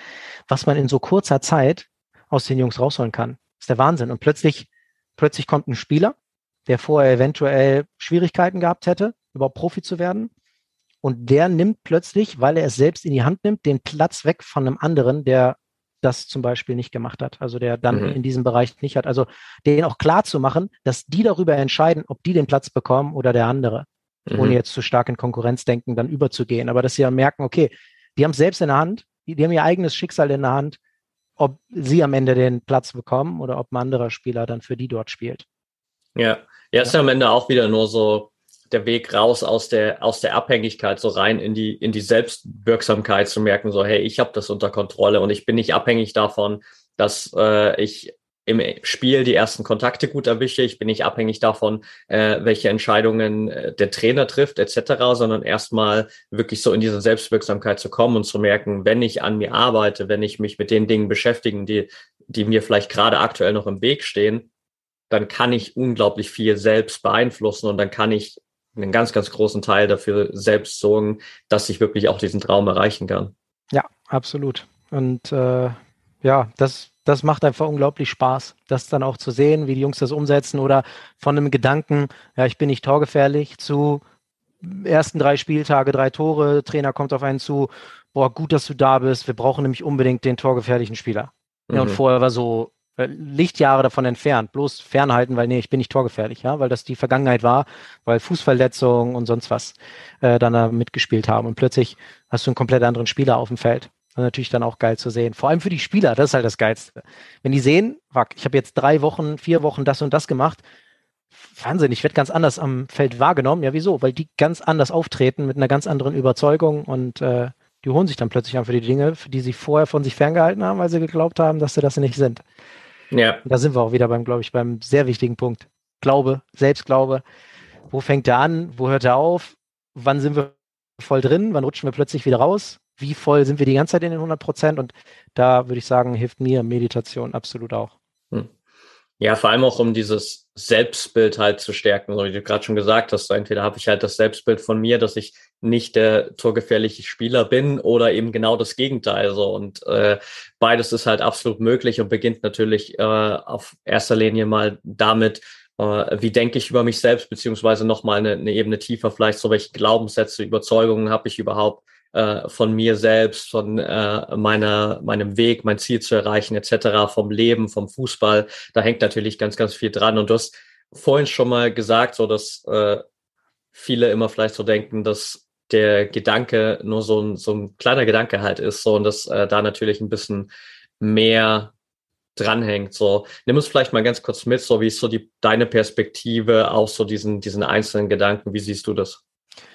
was man in so kurzer Zeit aus den Jungs rausholen kann, ist der Wahnsinn. Und plötzlich, plötzlich kommt ein Spieler, der vorher eventuell Schwierigkeiten gehabt hätte, überhaupt Profi zu werden. Und der nimmt plötzlich, weil er es selbst in die Hand nimmt, den Platz weg von einem anderen, der das zum Beispiel nicht gemacht hat, also der dann Mhm. in diesem Bereich nicht hat. Also denen auch klar zu machen, dass die darüber entscheiden, ob die den Platz bekommen oder der andere. Ohne Mhm. jetzt zu stark in Konkurrenzdenken dann überzugehen. Aber dass sie dann merken, okay, die haben es selbst in der Hand, die, die haben ihr eigenes Schicksal in der Hand, ob sie am Ende den Platz bekommen oder ob ein anderer Spieler dann für die dort spielt. Ja, ja, ist Ja. ja am Ende auch wieder nur so der Weg raus aus der aus der Abhängigkeit, so rein in die in die Selbstwirksamkeit zu merken, so hey, ich habe das unter Kontrolle und ich bin nicht abhängig davon, dass äh, ich im Spiel die ersten Kontakte gut erwische. Ich bin nicht abhängig davon, äh, welche Entscheidungen äh, der Trainer trifft, et cetera, sondern erstmal wirklich so in diese Selbstwirksamkeit zu kommen und zu merken, wenn ich an mir arbeite, wenn ich mich mit den Dingen beschäftige, die die mir vielleicht gerade aktuell noch im Weg stehen, dann kann ich unglaublich viel selbst beeinflussen und dann kann ich einen ganz, ganz großen Teil dafür selbst sorgen, dass ich wirklich auch diesen Traum erreichen kann. Ja, absolut. Und äh, ja, das, das macht einfach unglaublich Spaß, das dann auch zu sehen, wie die Jungs das umsetzen oder von einem Gedanken, ja, ich bin nicht torgefährlich, zu ersten drei Spieltage, drei Tore, Trainer kommt auf einen zu, boah, gut, dass du da bist, wir brauchen nämlich unbedingt den torgefährlichen Spieler. Ja, und Mhm. vorher war so äh, Lichtjahre davon entfernt, bloß fernhalten, weil nee, ich bin nicht torgefährlich, ja, weil das die Vergangenheit war, weil Fußverletzungen und sonst was äh, dann da mitgespielt haben und plötzlich hast du einen komplett anderen Spieler auf dem Feld. Das ist natürlich dann auch geil zu sehen. Vor allem für die Spieler, das ist halt das Geilste. Wenn die sehen, fuck, ich habe jetzt drei Wochen, vier Wochen das und das gemacht, Wahnsinn, ich werde ganz anders am Feld wahrgenommen. Ja, wieso? Weil die ganz anders auftreten mit einer ganz anderen Überzeugung und äh, die holen sich dann plötzlich an für die Dinge, für die sie vorher von sich ferngehalten haben, weil sie geglaubt haben, dass sie das nicht sind. Ja, Und da sind wir auch wieder beim, glaube ich, beim sehr wichtigen Punkt. Glaube, Selbstglaube. Wo fängt er an? Wo hört er auf? Wann sind wir voll drin? Wann rutschen wir plötzlich wieder raus? Wie voll sind wir die ganze Zeit in den hundert Prozent? Und da würde ich sagen, hilft mir Meditation absolut auch. Hm. Ja, vor allem auch um dieses Selbstbild halt zu stärken, so wie du gerade schon gesagt hast. Entweder habe ich halt das Selbstbild von mir, dass ich nicht der torgefährliche Spieler bin oder eben genau das Gegenteil. So. Und äh, beides ist halt absolut möglich und beginnt natürlich äh, auf erster Linie mal damit, äh, wie denke ich über mich selbst, beziehungsweise nochmal eine, eine Ebene tiefer, vielleicht so welche Glaubenssätze, Überzeugungen habe ich überhaupt von mir selbst, von äh, meiner meinem Weg, mein Ziel zu erreichen, et cetera, vom Leben, vom Fußball. Da hängt natürlich ganz, ganz viel dran. Und du hast vorhin schon mal gesagt, so dass äh, viele immer vielleicht so denken, dass der Gedanke nur so ein so ein kleiner Gedanke halt ist, so und dass äh, da natürlich ein bisschen mehr dranhängt. So, nimm uns vielleicht mal ganz kurz mit, so wie ist so die deine Perspektive auf so diesen diesen einzelnen Gedanken? Wie siehst du das?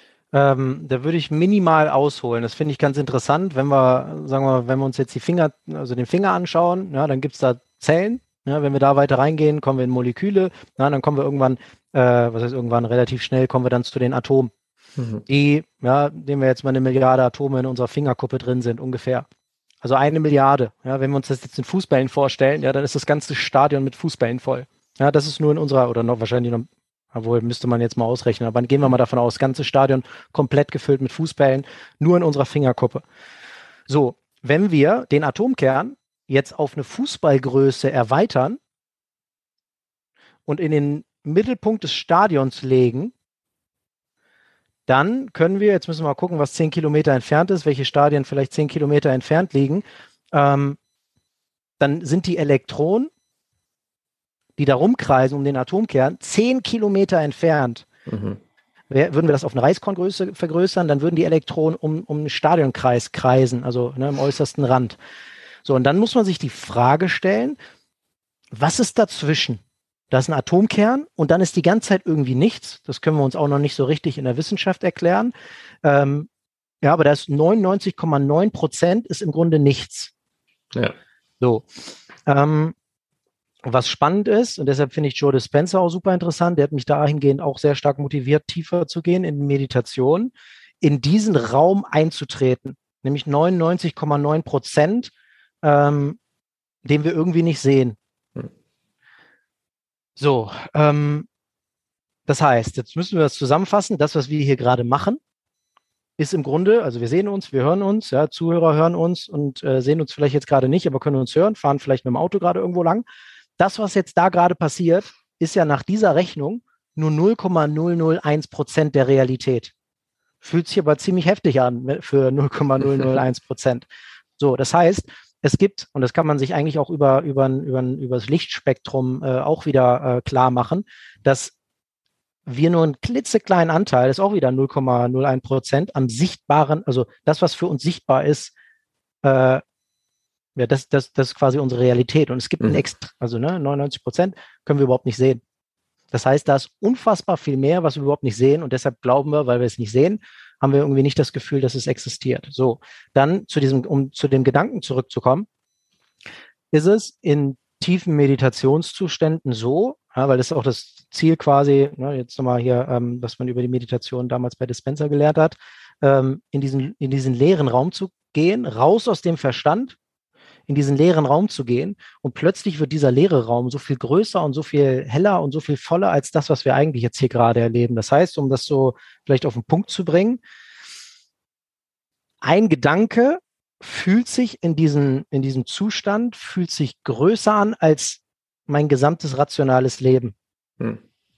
Ähm, da würde ich minimal ausholen. Das finde ich ganz interessant, wenn wir, sagen wir, wenn wir uns jetzt die Finger, also den Finger anschauen, ja, dann gibt es da Zellen. Ja, wenn wir da weiter reingehen, kommen wir in Moleküle. Ja, dann kommen wir irgendwann, äh, was heißt irgendwann, relativ schnell kommen wir dann zu den Atomen. Mhm. Die, ja, nehmen wir jetzt mal eine Milliarde Atome in unserer Fingerkuppe drin sind, ungefähr. Also eine Milliarde. Ja, wenn wir uns das jetzt in Fußballen vorstellen, ja, dann ist das ganze Stadion mit Fußballen voll. Ja, das ist nur in unserer, oder noch wahrscheinlich noch, obwohl müsste man jetzt mal ausrechnen, aber gehen wir mal davon aus, das ganze Stadion komplett gefüllt mit Fußballen, nur in unserer Fingerkuppe. So, wenn wir den Atomkern jetzt auf eine Fußballgröße erweitern und in den Mittelpunkt des Stadions legen, dann können wir, jetzt müssen wir mal gucken, was zehn Kilometer entfernt ist, welche Stadien vielleicht zehn Kilometer entfernt liegen, ähm, dann sind die Elektronen, die da rumkreisen um den Atomkern, zehn Kilometer entfernt. Mhm. Würden wir das auf eine Reiskorngröße vergrößern, dann würden die Elektronen um, um einen Stadionkreis kreisen, also ne, im äußersten Rand. So, und dann muss man sich die Frage stellen, was ist dazwischen? Da ist ein Atomkern und dann ist die ganze Zeit irgendwie nichts. Das können wir uns auch noch nicht so richtig in der Wissenschaft erklären. Ähm, ja, aber da ist neunundneunzig Komma neun Prozent ist im Grunde nichts. Ja. So. Ähm, was spannend ist, und deshalb finde ich Joe Dispenza auch super interessant, der hat mich dahingehend auch sehr stark motiviert, tiefer zu gehen in Meditation, in diesen Raum einzutreten, nämlich neunundneunzig Komma neun Prozent, ähm, den wir irgendwie nicht sehen. Hm. So, ähm, das heißt, jetzt müssen wir das zusammenfassen, das, was wir hier gerade machen, ist im Grunde, also wir sehen uns, wir hören uns, ja, Zuhörer hören uns und äh, sehen uns vielleicht jetzt gerade nicht, aber können uns hören, fahren vielleicht mit dem Auto gerade irgendwo lang. Das, was jetzt da gerade passiert, ist ja nach dieser Rechnung nur null Komma null null eins Prozent der Realität. Fühlt sich aber ziemlich heftig an für null Komma null null eins Prozent. So, das heißt, es gibt, und das kann man sich eigentlich auch über, über, über, über das Lichtspektrum äh, auch wieder äh, klar machen, dass wir nur einen klitzekleinen Anteil, das ist auch wieder null Komma null eins Prozent am sichtbaren, also das, was für uns sichtbar ist, äh, ja, das, das, das ist quasi unsere Realität. Und es gibt mhm. ein extra, also ne, neunundneunzig Prozent können wir überhaupt nicht sehen. Das heißt, da ist unfassbar viel mehr, was wir überhaupt nicht sehen. Und deshalb glauben wir, weil wir es nicht sehen, haben wir irgendwie nicht das Gefühl, dass es existiert. So, dann zu diesem, um zu dem Gedanken zurückzukommen, ist es in tiefen Meditationszuständen so, ja, weil das ist auch das Ziel quasi, ne, jetzt nochmal hier, ähm, was man über die Meditation damals bei Dispenza gelehrt hat, ähm, in diesen, in diesen leeren Raum zu gehen, raus aus dem Verstand, in diesen leeren Raum zu gehen und plötzlich wird dieser leere Raum so viel größer und so viel heller und so viel voller als das, was wir eigentlich jetzt hier gerade erleben. Das heißt, um das so vielleicht auf den Punkt zu bringen, ein Gedanke fühlt sich in diesem, in diesem Zustand, fühlt sich größer an als mein gesamtes rationales Leben. Hm.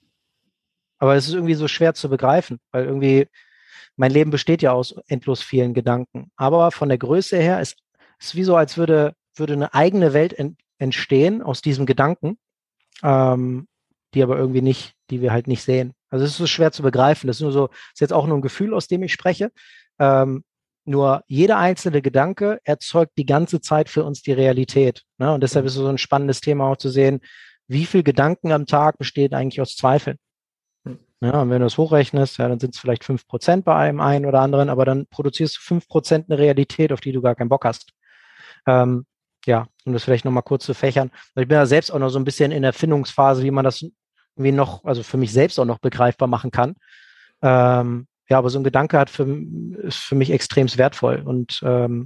Aber es ist irgendwie so schwer zu begreifen, weil irgendwie mein Leben besteht ja aus endlos vielen Gedanken. Aber von der Größe her ist es wie so, als würde würde eine eigene Welt ent- entstehen aus diesem Gedanken, ähm, die aber irgendwie nicht, die wir halt nicht sehen. Also es ist so schwer zu begreifen. Das ist nur so, ist jetzt auch nur ein Gefühl, aus dem ich spreche. Ähm, nur jeder einzelne Gedanke erzeugt die ganze Zeit für uns die Realität. Ne? Und deshalb ist es so ein spannendes Thema auch zu sehen, wie viele Gedanken am Tag bestehen eigentlich aus Zweifeln. Ja, und wenn du das hochrechnest, ja, dann sind es vielleicht fünf Prozent bei einem einen oder anderen, aber dann produzierst du fünf Prozent eine Realität, auf die du gar keinen Bock hast. Ähm, Ja, um das vielleicht nochmal kurz zu fächern. Ich bin ja selbst auch noch so ein bisschen in der Findungsphase, wie man das irgendwie noch, also für mich selbst auch noch begreifbar machen kann. Ähm, ja, aber so ein Gedanke hat für, ist für mich extrem wertvoll und ähm,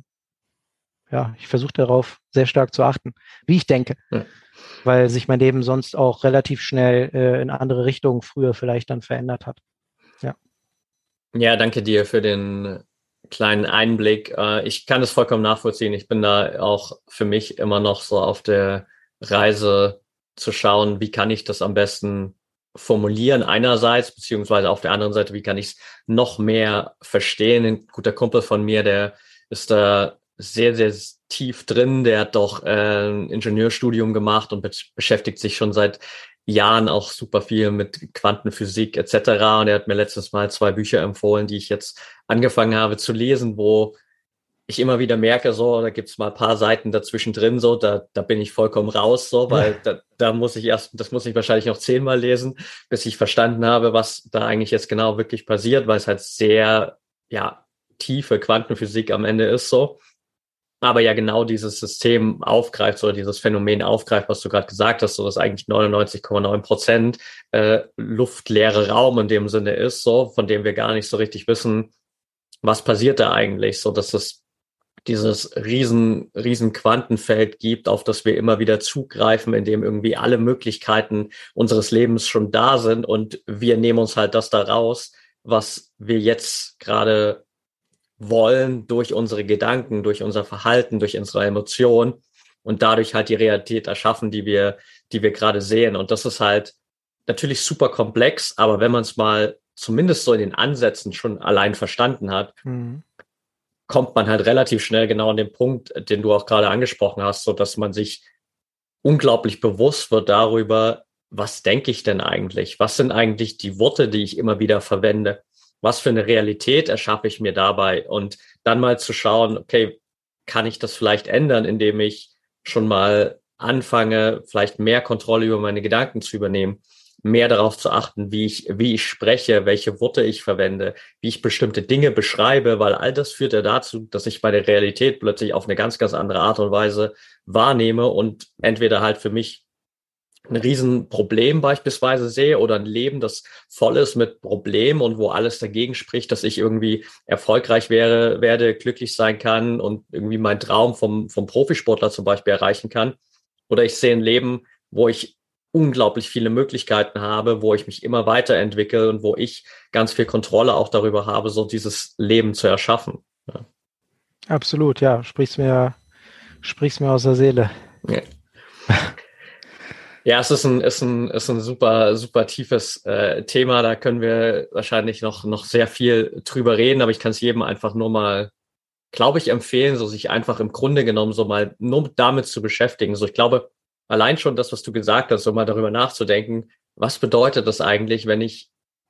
ja, ich versuche darauf sehr stark zu achten, wie ich denke, ja. Weil sich mein Leben sonst auch relativ schnell äh, in andere Richtungen früher vielleicht dann verändert hat. Ja. Ja, danke dir für den kleinen Einblick. Ich kann das vollkommen nachvollziehen. Ich bin da auch für mich immer noch so auf der Reise zu schauen, wie kann ich das am besten formulieren einerseits, beziehungsweise auf der anderen Seite, wie kann ich es noch mehr verstehen. Ein guter Kumpel von mir, der ist da sehr, sehr tief drin. Der hat doch ein Ingenieurstudium gemacht und be- beschäftigt sich schon seit Jahren auch super viel mit Quantenphysik et cetera. Und er hat mir letztens mal zwei Bücher empfohlen, die ich jetzt angefangen habe zu lesen, wo ich immer wieder merke, so, da gibt's mal ein paar Seiten dazwischen drin, so, da, da bin ich vollkommen raus, so, weil ja. da, da muss ich erst, das muss ich wahrscheinlich noch zehnmal lesen, bis ich verstanden habe, was da eigentlich jetzt genau wirklich passiert, weil es halt sehr, ja, tiefe Quantenphysik am Ende ist, so. Aber ja genau dieses System aufgreift oder dieses Phänomen aufgreift, was du gerade gesagt hast, so dass eigentlich neunundneunzig Komma neun Prozent äh, luftleere Raum in dem Sinne ist, so von dem wir gar nicht so richtig wissen, was passiert da eigentlich, so dass es dieses riesen riesen Quantenfeld gibt, auf das wir immer wieder zugreifen, in dem irgendwie alle Möglichkeiten unseres Lebens schon da sind und wir nehmen uns halt das da raus, was wir jetzt gerade wollen durch unsere Gedanken, durch unser Verhalten, durch unsere Emotionen und dadurch halt die Realität erschaffen, die wir, die wir gerade sehen. Und das ist halt natürlich super komplex, aber wenn man es mal zumindest so in den Ansätzen schon allein verstanden hat, Mhm. kommt man halt relativ schnell genau an den Punkt, den du auch gerade angesprochen hast, so dass man sich unglaublich bewusst wird darüber, was denke ich denn eigentlich? Was sind eigentlich die Worte, die ich immer wieder verwende? Was für eine Realität erschaffe ich mir dabei? Und dann mal zu schauen, okay, kann ich das vielleicht ändern, indem ich schon mal anfange, vielleicht mehr Kontrolle über meine Gedanken zu übernehmen, mehr darauf zu achten, wie ich, wie ich spreche, welche Worte ich verwende, wie ich bestimmte Dinge beschreibe, weil all das führt ja dazu, dass ich meine Realität plötzlich auf eine ganz, ganz andere Art und Weise wahrnehme und entweder halt für mich ein Riesenproblem beispielsweise sehe oder ein Leben, das voll ist mit Problemen und wo alles dagegen spricht, dass ich irgendwie erfolgreich wäre, werde, glücklich sein kann und irgendwie meinen Traum vom, vom Profisportler zum Beispiel erreichen kann. Oder ich sehe ein Leben, wo ich unglaublich viele Möglichkeiten habe, wo ich mich immer weiterentwickle und wo ich ganz viel Kontrolle auch darüber habe, so dieses Leben zu erschaffen. Ja. Absolut, ja. Sprich's mir, sprich's mir aus der Seele. Ja. Ja, es ist ein, ist ein, ist ein super, super tiefes äh, Thema. Da können wir wahrscheinlich noch, noch sehr viel drüber reden, aber ich kann es jedem einfach nur mal, glaube ich, empfehlen, so sich einfach im Grunde genommen so mal nur damit zu beschäftigen. So, ich glaube, allein schon das, was du gesagt hast, so mal darüber nachzudenken, was bedeutet das eigentlich, wenn ich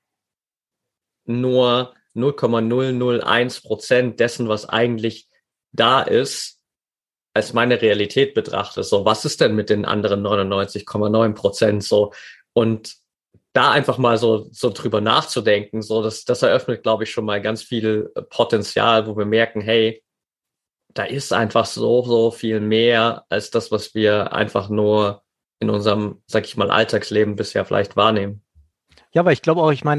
nur null Komma null null eins Prozent dessen, was eigentlich da ist, als meine Realität betrachte. So, was ist denn mit den anderen neunundneunzig Komma neun Prozent so? Und da einfach mal so, so drüber nachzudenken, so, das, das eröffnet, glaube ich, schon mal ganz viel Potenzial, wo wir merken, hey, da ist einfach so, so viel mehr als das, was wir einfach nur in unserem, sag ich mal, Alltagsleben bisher vielleicht wahrnehmen. Ja, aber ich glaube auch, ich meine,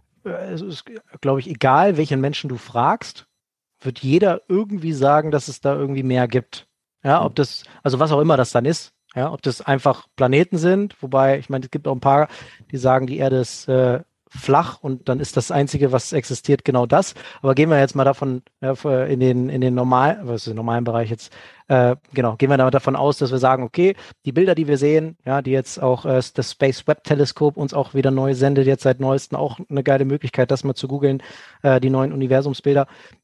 es ist, glaube ich, egal, welchen Menschen du fragst, wird jeder irgendwie sagen, dass es da irgendwie mehr gibt. Ja, ob das, also was auch immer das dann ist, ja, ob das einfach Planeten sind, wobei, ich meine, es gibt auch ein paar, die sagen, die Erde ist äh, flach und dann ist das Einzige, was existiert, genau das. Aber gehen wir jetzt mal davon ja, in den, in den normalen, was ist der normalen Bereich jetzt, äh, genau, gehen wir da davon aus, dass wir sagen, okay, die Bilder, die wir sehen, ja, die jetzt auch äh, das Space Webb Teleskop uns auch wieder neu sendet, jetzt seit neuestem auch eine geile Möglichkeit, das mal zu googeln, äh, die neuen Universumsbilder.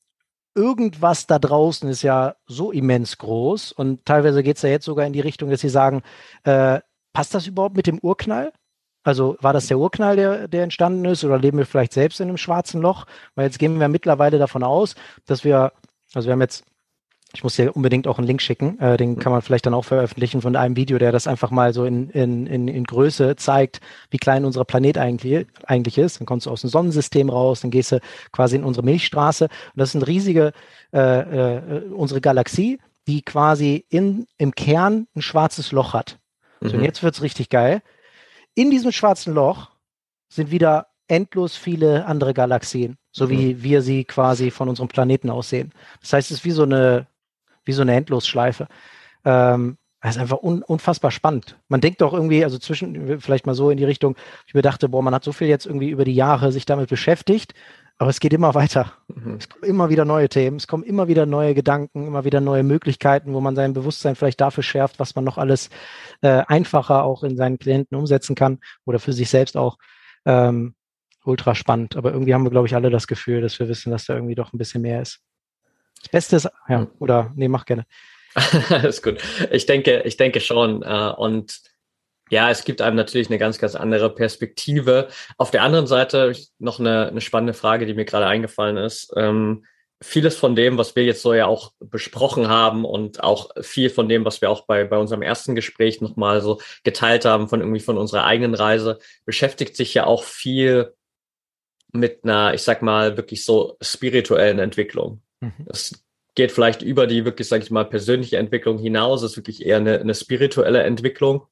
Irgendwas da draußen ist ja so immens groß und teilweise geht es ja jetzt sogar in die Richtung, dass sie sagen, äh, passt das überhaupt mit dem Urknall? Also war das der Urknall, der, der entstanden ist oder leben wir vielleicht selbst in einem schwarzen Loch? Weil jetzt gehen wir mittlerweile davon aus, dass wir, also wir haben jetzt, ich muss dir unbedingt auch einen Link schicken, äh, den kann man vielleicht dann auch veröffentlichen von einem Video, der das einfach mal so in, in, in, in Größe zeigt, wie klein unser Planet eigentlich, eigentlich ist. Dann kommst du aus dem Sonnensystem raus, dann gehst du quasi in unsere Milchstraße. Und das ist eine riesige, äh, äh, unsere Galaxie, die quasi in, im Kern ein schwarzes Loch hat. Mhm. So, und jetzt wird's richtig geil. In diesem schwarzen Loch sind wieder endlos viele andere Galaxien, so mhm. wie wir sie quasi von unserem Planeten aussehen. Das heißt, es ist wie so eine wie so eine Endlosschleife. Ähm, das ist einfach un, unfassbar spannend. Man denkt doch irgendwie, also zwischen, vielleicht mal so in die Richtung, ich mir dachte, boah, man hat so viel jetzt irgendwie über die Jahre sich damit beschäftigt, aber es geht immer weiter. Mhm. Es kommen immer wieder neue Themen, es kommen immer wieder neue Gedanken, immer wieder neue Möglichkeiten, wo man sein Bewusstsein vielleicht dafür schärft, was man noch alles äh, einfacher auch in seinen Klienten umsetzen kann oder für sich selbst auch. Ähm, ultra spannend. Aber irgendwie haben wir, glaube ich, alle das Gefühl, dass wir wissen, dass da irgendwie doch ein bisschen mehr ist. Das Beste ist, ja, oder, nee, mach gerne. Alles gut. Ich denke, ich denke schon. Äh, und ja, es gibt einem natürlich eine ganz, ganz andere Perspektive. Auf der anderen Seite noch eine, eine spannende Frage, die mir gerade eingefallen ist. Ähm, vieles von dem, was wir jetzt so ja auch besprochen haben und auch viel von dem, was wir auch bei, bei unserem ersten Gespräch nochmal so geteilt haben von irgendwie von unserer eigenen Reise, beschäftigt sich ja auch viel mit einer, ich sag mal, wirklich so spirituellen Entwicklung. Es geht vielleicht über die wirklich, sage ich mal, persönliche Entwicklung hinaus. Es ist wirklich eher eine, eine spirituelle Entwicklung.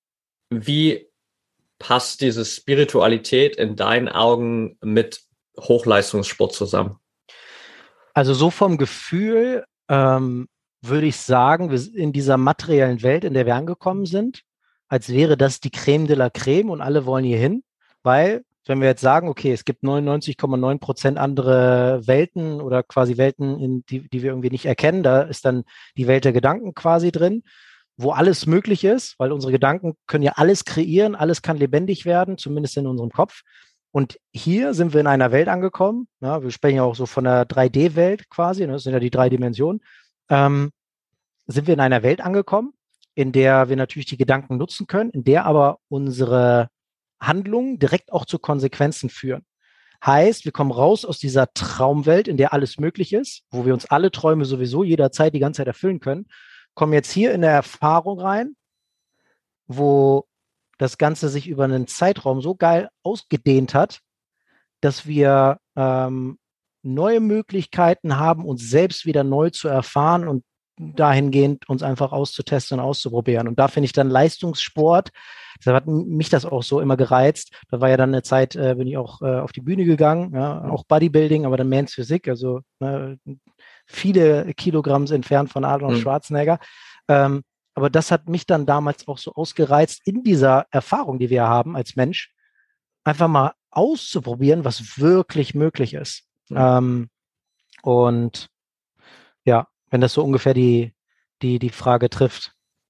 Wie passt diese Spiritualität in deinen Augen mit Hochleistungssport zusammen? Also so vom Gefühl ähm, würde ich sagen, wir sind in dieser materiellen Welt, in der wir angekommen sind, als wäre das die Creme de la Creme und alle wollen hier hin, weil wenn wir jetzt sagen, okay, es gibt neunundneunzig Komma neun Prozent andere Welten oder quasi Welten, in die, die wir irgendwie nicht erkennen, da ist dann die Welt der Gedanken quasi drin, wo alles möglich ist, weil unsere Gedanken können ja alles kreieren, alles kann lebendig werden, zumindest in unserem Kopf. Und hier sind wir in einer Welt angekommen, ja, wir sprechen ja auch so von der drei D-Welt quasi, ne, das sind ja die drei Dimensionen, ähm, sind wir in einer Welt angekommen, in der wir natürlich die Gedanken nutzen können, in der aber unsere Handlungen direkt auch zu Konsequenzen führen. Heißt, wir kommen raus aus dieser Traumwelt, in der alles möglich ist, wo wir uns alle Träume sowieso jederzeit die ganze Zeit erfüllen können, kommen jetzt hier in der Erfahrung rein, wo das Ganze sich über einen Zeitraum so geil ausgedehnt hat, dass wir ähm, neue Möglichkeiten haben, uns selbst wieder neu zu erfahren und dahingehend uns einfach auszutesten und auszuprobieren. Und da finde ich dann Leistungssport, da hat mich das auch so immer gereizt. Da war ja dann eine Zeit, äh, bin ich auch äh, auf die Bühne gegangen, ja, auch Bodybuilding, aber dann Men's Physik, also äh, viele Kilogramms entfernt von Arnold mhm. Schwarzenegger. Ähm, aber das hat mich dann damals auch so ausgereizt, in dieser Erfahrung, die wir haben als Mensch, einfach mal auszuprobieren, was wirklich möglich ist. Mhm. Ähm, und ja, wenn das so ungefähr die, die, die Frage trifft.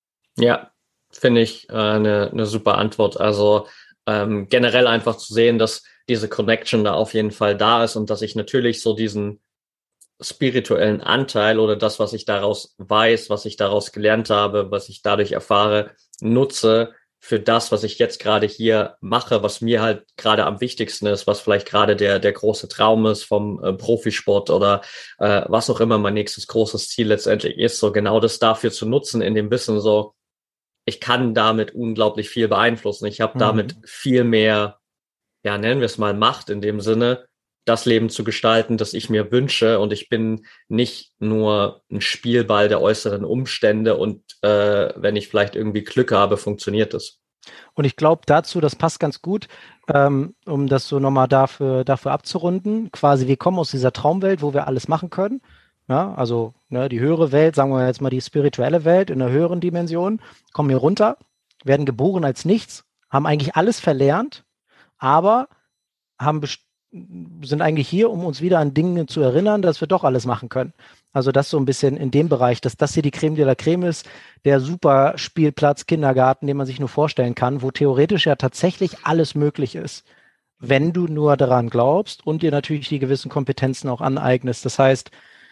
Ja, finde ich äh, eine, eine super Antwort. Also ähm, generell einfach zu sehen, dass diese Connection da auf jeden Fall da ist und dass ich natürlich so diesen spirituellen Anteil oder das, was ich daraus weiß, was ich daraus gelernt habe, was ich dadurch erfahre, nutze für das, was ich jetzt gerade hier mache, was mir halt gerade am wichtigsten ist, was vielleicht gerade der der große Traum ist vom äh, Profisport oder äh, was auch immer mein nächstes großes Ziel letztendlich ist, so genau das dafür zu nutzen, in dem Wissen so, ich kann damit unglaublich viel beeinflussen. Ich habe mhm. damit viel mehr, ja, nennen wir es mal Macht in dem Sinne, das Leben zu gestalten, das ich mir wünsche. Und ich bin nicht nur ein Spielball der äußeren Umstände und äh, wenn ich vielleicht irgendwie Glück habe, funktioniert es. Und ich glaube dazu, das passt ganz gut, ähm, um das so nochmal dafür, dafür abzurunden. Quasi, wir kommen aus dieser Traumwelt, wo wir alles machen können. Ja, also ne, die höhere Welt, sagen wir jetzt mal die spirituelle Welt in einer höheren Dimension, kommen hier runter, werden geboren als nichts, haben eigentlich alles verlernt, aber haben best- sind eigentlich hier, um uns wieder an Dinge zu erinnern, dass wir doch alles machen können. Also das so ein bisschen in dem Bereich, dass das hier die Creme de la Creme ist, der super Spielplatz, Kindergarten, den man sich nur vorstellen kann, wo theoretisch ja tatsächlich alles möglich ist, wenn du nur daran glaubst und dir natürlich die gewissen Kompetenzen auch aneignest. Das heißt,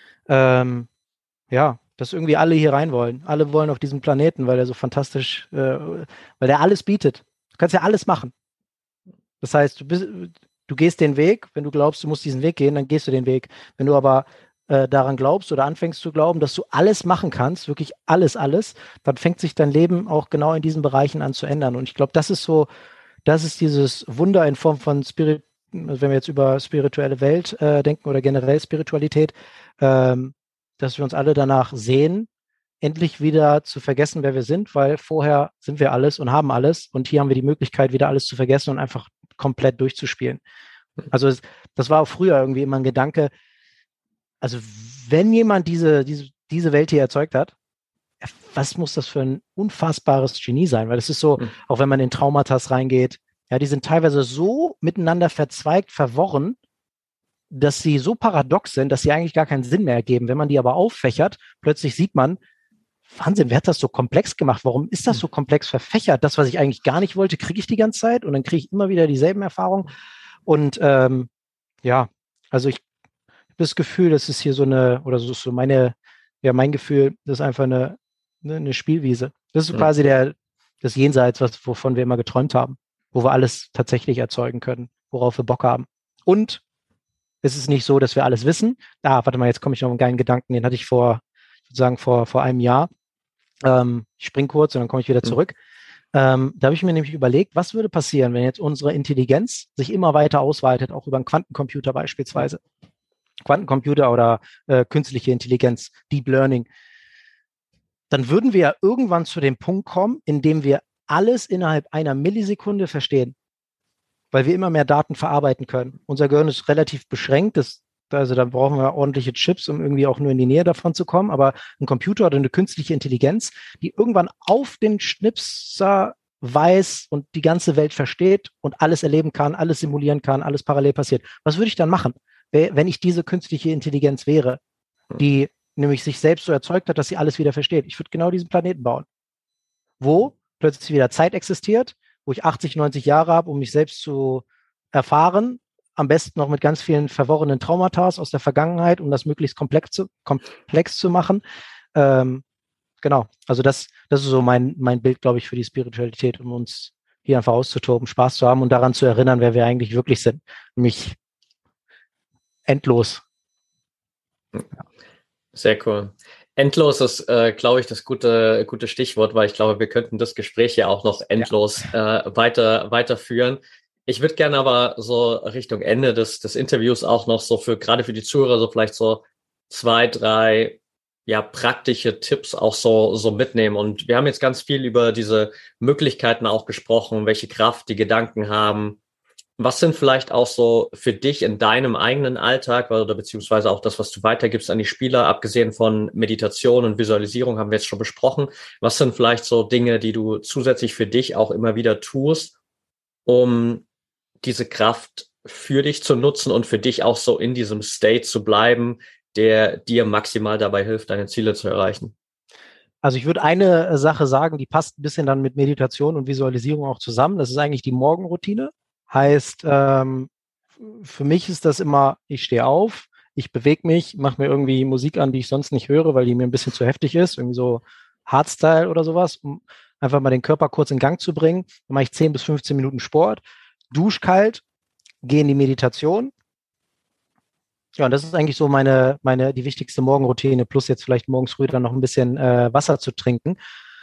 ähm, ja, dass irgendwie alle hier rein wollen. Alle wollen auf diesen Planeten, weil er so fantastisch, äh, weil er alles bietet. Du kannst ja alles machen. Das heißt, du bist, du gehst den Weg, wenn du glaubst, du musst diesen Weg gehen, dann gehst du den Weg. Wenn du aber äh, daran glaubst oder anfängst zu glauben, dass du alles machen kannst, wirklich alles, alles, dann fängt sich dein Leben auch genau in diesen Bereichen an zu ändern. Und ich glaube, das ist so, das ist dieses Wunder in Form von Spirit, wenn wir jetzt über spirituelle Welt äh, denken oder generell Spiritualität, ähm, dass wir uns alle danach sehen, endlich wieder zu vergessen, wer wir sind, weil vorher sind wir alles und haben alles und hier haben wir die Möglichkeit, wieder alles zu vergessen und einfach komplett durchzuspielen. Also es, das war auch früher irgendwie immer ein Gedanke, also wenn jemand diese, diese, diese Welt hier erzeugt hat, was muss das für ein unfassbares Genie sein? Weil das ist so, mhm. auch wenn man in Traumatas reingeht, ja, die sind teilweise so miteinander verzweigt, verworren, dass sie so paradox sind, dass sie eigentlich gar keinen Sinn mehr ergeben. Wenn man die aber auffächert, plötzlich sieht man, Wahnsinn, wer hat das so komplex gemacht? Warum ist das so komplex verfächert? Das, was ich eigentlich gar nicht wollte, kriege ich die ganze Zeit und dann kriege ich immer wieder dieselben Erfahrungen. Und ähm, ja, also ich habe das Gefühl, das ist hier so eine, oder so ist so meine, ja, mein Gefühl, das ist einfach eine, eine, eine Spielwiese. Das ist quasi der, das Jenseits, was, wovon wir immer geträumt haben, wo wir alles tatsächlich erzeugen können, worauf wir Bock haben. Und es ist nicht so, dass wir alles wissen. Ah, warte mal, jetzt komme ich noch auf einen geilen Gedanken, den hatte ich vor, ich würde sagen, vor, vor einem Jahr. Ähm, ich springe kurz und dann komme ich wieder zurück. Mhm. Ähm, da habe ich mir nämlich überlegt, was würde passieren, wenn jetzt unsere Intelligenz sich immer weiter ausweitet, auch über einen Quantencomputer beispielsweise. Quantencomputer oder äh, künstliche Intelligenz, Deep Learning. Dann würden wir ja irgendwann zu dem Punkt kommen, in dem wir alles innerhalb einer Millisekunde verstehen, weil wir immer mehr Daten verarbeiten können. Unser Gehirn ist relativ beschränkt, das Also da brauchen wir ordentliche Chips, um irgendwie auch nur in die Nähe davon zu kommen. Aber ein Computer oder eine künstliche Intelligenz, die irgendwann auf den Schnipser weiß und die ganze Welt versteht und alles erleben kann, alles simulieren kann, alles parallel passiert. Was würde ich dann machen, wenn ich diese künstliche Intelligenz wäre, die nämlich sich selbst so erzeugt hat, dass sie alles wieder versteht? Ich würde genau diesen Planeten bauen, wo plötzlich wieder Zeit existiert, wo ich achtzig, neunzig Jahre habe, um mich selbst zu erfahren, am besten noch mit ganz vielen verworrenen Traumata aus der Vergangenheit, um das möglichst komplex zu, komplex zu machen. Ähm, genau, also das, das ist so mein, mein Bild, glaube ich, für die Spiritualität, um uns hier einfach auszutoben, Spaß zu haben und daran zu erinnern, wer wir eigentlich wirklich sind. Nämlich endlos. Sehr cool. Endlos ist, äh, glaube ich, das gute, gute Stichwort, weil ich glaube, wir könnten das Gespräch ja auch noch endlos ja. äh, weiter, weiterführen. Ich würde gerne aber so Richtung Ende des, des Interviews auch noch so für, gerade für die Zuhörer, so vielleicht so zwei, drei, ja, praktische Tipps auch so, so mitnehmen. Und wir haben jetzt ganz viel über diese Möglichkeiten auch gesprochen, welche Kraft die Gedanken haben. Was sind vielleicht auch so für dich in deinem eigenen Alltag oder beziehungsweise auch das, was du weitergibst an die Spieler, abgesehen von Meditation und Visualisierung, haben wir jetzt schon besprochen. Was sind vielleicht so Dinge, die du zusätzlich für dich auch immer wieder tust, um diese Kraft für dich zu nutzen und für dich auch so in diesem State zu bleiben, der dir maximal dabei hilft, deine Ziele zu erreichen? Also ich würde eine Sache sagen, die passt ein bisschen dann mit Meditation und Visualisierung auch zusammen. Das ist eigentlich die Morgenroutine. Heißt, ähm, für mich ist das immer, ich stehe auf, ich bewege mich, mache mir irgendwie Musik an, die ich sonst nicht höre, weil die mir ein bisschen zu heftig ist, irgendwie so Hardstyle oder sowas, um einfach mal den Körper kurz in Gang zu bringen. Dann mache ich zehn bis fünfzehn Minuten Sport, dusch kalt, gehe in die Meditation. Ja, und das ist eigentlich so meine, meine, die wichtigste Morgenroutine, plus jetzt vielleicht morgens früh dann noch ein bisschen äh, Wasser zu trinken.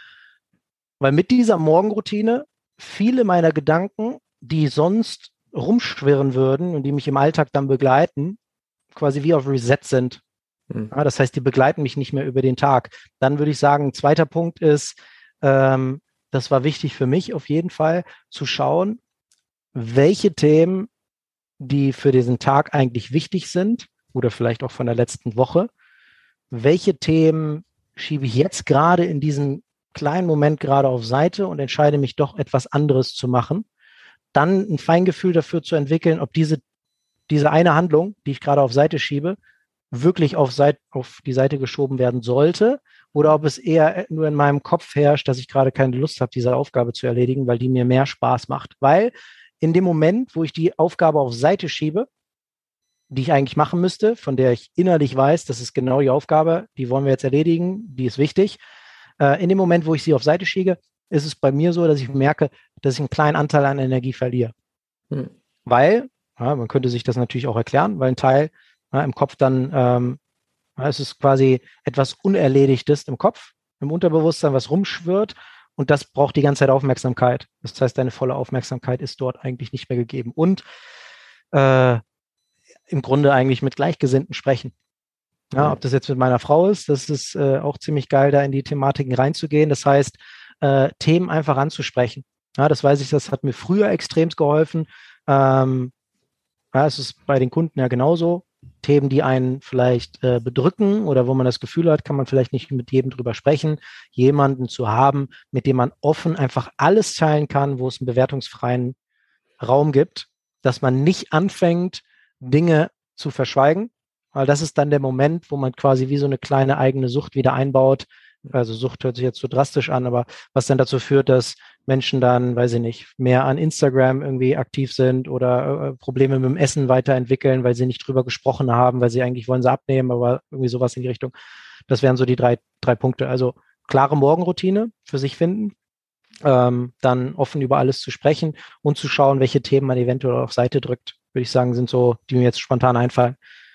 Weil mit dieser Morgenroutine viele meiner Gedanken, die sonst rumschwirren würden und die mich im Alltag dann begleiten, quasi wie auf Reset sind. Mhm. Ja, das heißt, die begleiten mich nicht mehr über den Tag. Dann würde ich sagen, ein zweiter Punkt ist, ähm, das war wichtig für mich auf jeden Fall, zu schauen, welche Themen, die für diesen Tag eigentlich wichtig sind oder vielleicht auch von der letzten Woche, welche Themen schiebe ich jetzt gerade in diesem kleinen Moment gerade auf Seite und entscheide mich doch etwas anderes zu machen, dann ein Feingefühl dafür zu entwickeln, ob diese, diese eine Handlung, die ich gerade auf Seite schiebe, wirklich auf, Seite, auf die Seite geschoben werden sollte oder ob es eher nur in meinem Kopf herrscht, dass ich gerade keine Lust habe, diese Aufgabe zu erledigen, weil die mir mehr Spaß macht. Weil in dem Moment, wo ich die Aufgabe auf Seite schiebe, die ich eigentlich machen müsste, von der ich innerlich weiß, das ist genau die Aufgabe, die wollen wir jetzt erledigen, die ist wichtig. Äh, in dem Moment, wo ich sie auf Seite schiebe, ist es bei mir so, dass ich merke, dass ich einen kleinen Anteil an Energie verliere. Hm. Weil, ja, man könnte sich das natürlich auch erklären, weil ein Teil ja, im Kopf dann, ähm, ja, es ist quasi etwas Unerledigtes im Kopf, im Unterbewusstsein, was rumschwirrt und das braucht die ganze Zeit Aufmerksamkeit. Das heißt, deine volle Aufmerksamkeit ist dort eigentlich nicht mehr gegeben. Und äh, im Grunde eigentlich mit Gleichgesinnten sprechen. Ja, ob das jetzt mit meiner Frau ist, das ist äh, auch ziemlich geil, da in die Thematiken reinzugehen. Das heißt, äh, Themen einfach anzusprechen. Ja, das weiß ich, das hat mir früher extremst geholfen. Ähm, ja, es ist bei den Kunden ja genauso. Themen, die einen vielleicht äh, bedrücken oder wo man das Gefühl hat, kann man vielleicht nicht mit jedem drüber sprechen. Jemanden zu haben, mit dem man offen einfach alles teilen kann, wo es einen bewertungsfreien Raum gibt, dass man nicht anfängt, Dinge zu verschweigen, weil das ist dann der Moment, wo man quasi wie so eine kleine eigene Sucht wieder einbaut. Also Sucht hört sich jetzt so drastisch an, aber was dann dazu führt, dass Menschen dann, weiß ich nicht, mehr an Instagram irgendwie aktiv sind oder äh, Probleme mit dem Essen weiterentwickeln, weil sie nicht drüber gesprochen haben, weil sie eigentlich wollen sie abnehmen, aber irgendwie sowas in die Richtung. Das wären so die drei, drei Punkte. Also klare Morgenroutine für sich finden, ähm, dann offen über alles zu sprechen und zu schauen, welche Themen man eventuell auf Seite drückt, würde ich sagen, sind so, die mir jetzt spontan einfallen.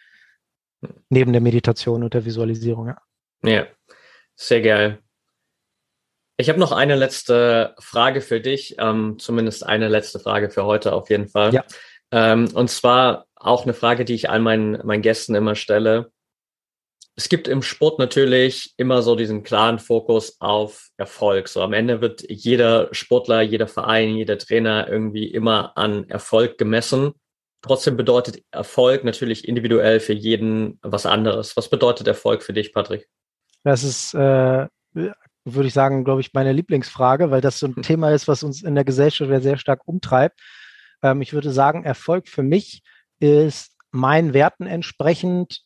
Neben der Meditation und der Visualisierung, ja. Ja, sehr geil. Ich habe noch eine letzte Frage für dich, ähm, zumindest eine letzte Frage für heute auf jeden Fall. Ja. Ähm, und zwar auch eine Frage, die ich all meinen, meinen Gästen immer stelle. Es gibt im Sport natürlich immer so diesen klaren Fokus auf Erfolg. So am Ende wird jeder Sportler, jeder Verein, jeder Trainer irgendwie immer an Erfolg gemessen. Trotzdem bedeutet Erfolg natürlich individuell für jeden was anderes. Was bedeutet Erfolg für dich, Patrick? Das ist, äh, würde ich sagen, glaube ich, meine Lieblingsfrage, weil das so ein hm. Thema ist, was uns in der Gesellschaft sehr stark umtreibt. Ähm, ich würde sagen, Erfolg für mich ist meinen Werten entsprechend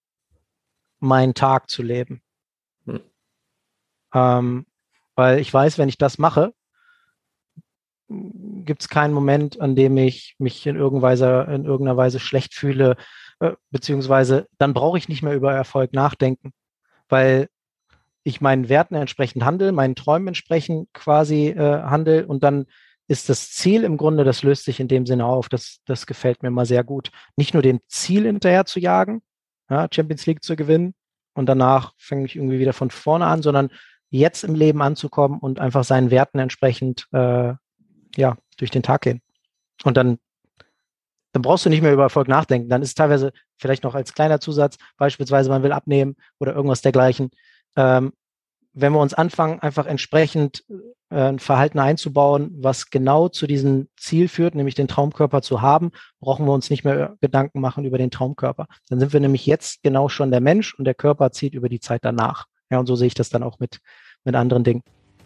meinen Tag zu leben. Hm. Ähm, weil ich weiß, wenn ich das mache, gibt es keinen Moment, an dem ich mich in irgendeiner Weise, in irgendeiner Weise schlecht fühle, äh, beziehungsweise dann brauche ich nicht mehr über Erfolg nachdenken, weil ich meinen Werten entsprechend handle, meinen Träumen entsprechend quasi äh, handle und dann ist das Ziel im Grunde, das löst sich in dem Sinne auf. Das, das gefällt mir immer sehr gut. Nicht nur dem Ziel hinterher zu jagen, ja, Champions League zu gewinnen und danach fange ich irgendwie wieder von vorne an, sondern jetzt im Leben anzukommen und einfach seinen Werten entsprechend äh, ja, durch den Tag gehen. Und dann, dann brauchst du nicht mehr über Erfolg nachdenken. Dann ist teilweise vielleicht noch als kleiner Zusatz, beispielsweise man will abnehmen oder irgendwas dergleichen. Ähm, wenn wir uns anfangen, einfach entsprechend äh, ein Verhalten einzubauen, was genau zu diesem Ziel führt, nämlich den Traumkörper zu haben, brauchen wir uns nicht mehr Gedanken machen über den Traumkörper. Dann sind wir nämlich jetzt genau schon der Mensch und der Körper zieht über die Zeit danach. Ja, und so sehe ich das dann auch mit, mit anderen Dingen.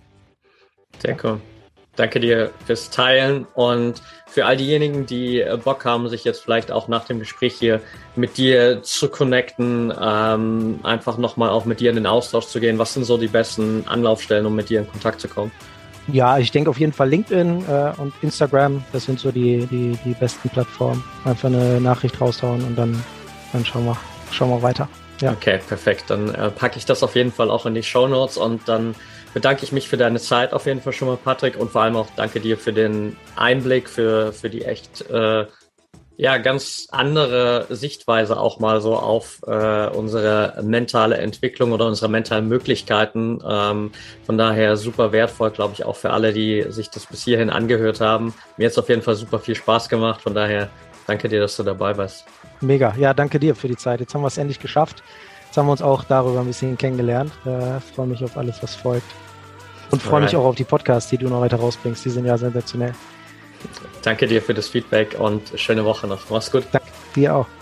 Sehr cool. Danke dir fürs Teilen und für all diejenigen, die Bock haben, sich jetzt vielleicht auch nach dem Gespräch hier mit dir zu connecten, ähm, einfach nochmal auch mit dir in den Austausch zu gehen. Was sind so die besten Anlaufstellen, um mit dir in Kontakt zu kommen? Ja, ich denke auf jeden Fall LinkedIn äh, und Instagram, das sind so die, die, die besten Plattformen. Einfach eine Nachricht raushauen und dann, dann schauen wir, schauen wir weiter. Ja. Okay, perfekt. Dann äh, packe ich das auf jeden Fall auch in die Shownotes und dann bedanke ich mich für deine Zeit auf jeden Fall schon mal, Patrick, und vor allem auch danke dir für den Einblick, für, für die echt äh, ja ganz andere Sichtweise auch mal so auf äh, unsere mentale Entwicklung oder unsere mentalen Möglichkeiten. Ähm, von daher super wertvoll, glaube ich, auch für alle, die sich das bis hierhin angehört haben. Mir hat es auf jeden Fall super viel Spaß gemacht. Von daher danke dir, dass du dabei warst. Mega. Ja, danke dir für die Zeit. Jetzt haben wir es endlich geschafft. Jetzt haben wir uns auch darüber ein bisschen kennengelernt. Äh, freue mich auf alles, was folgt. Und freue mich auch auf die Podcasts, die du noch weiter rausbringst. Die sind ja sensationell. Danke dir für das Feedback und schöne Woche noch. Mach's gut. Danke dir auch.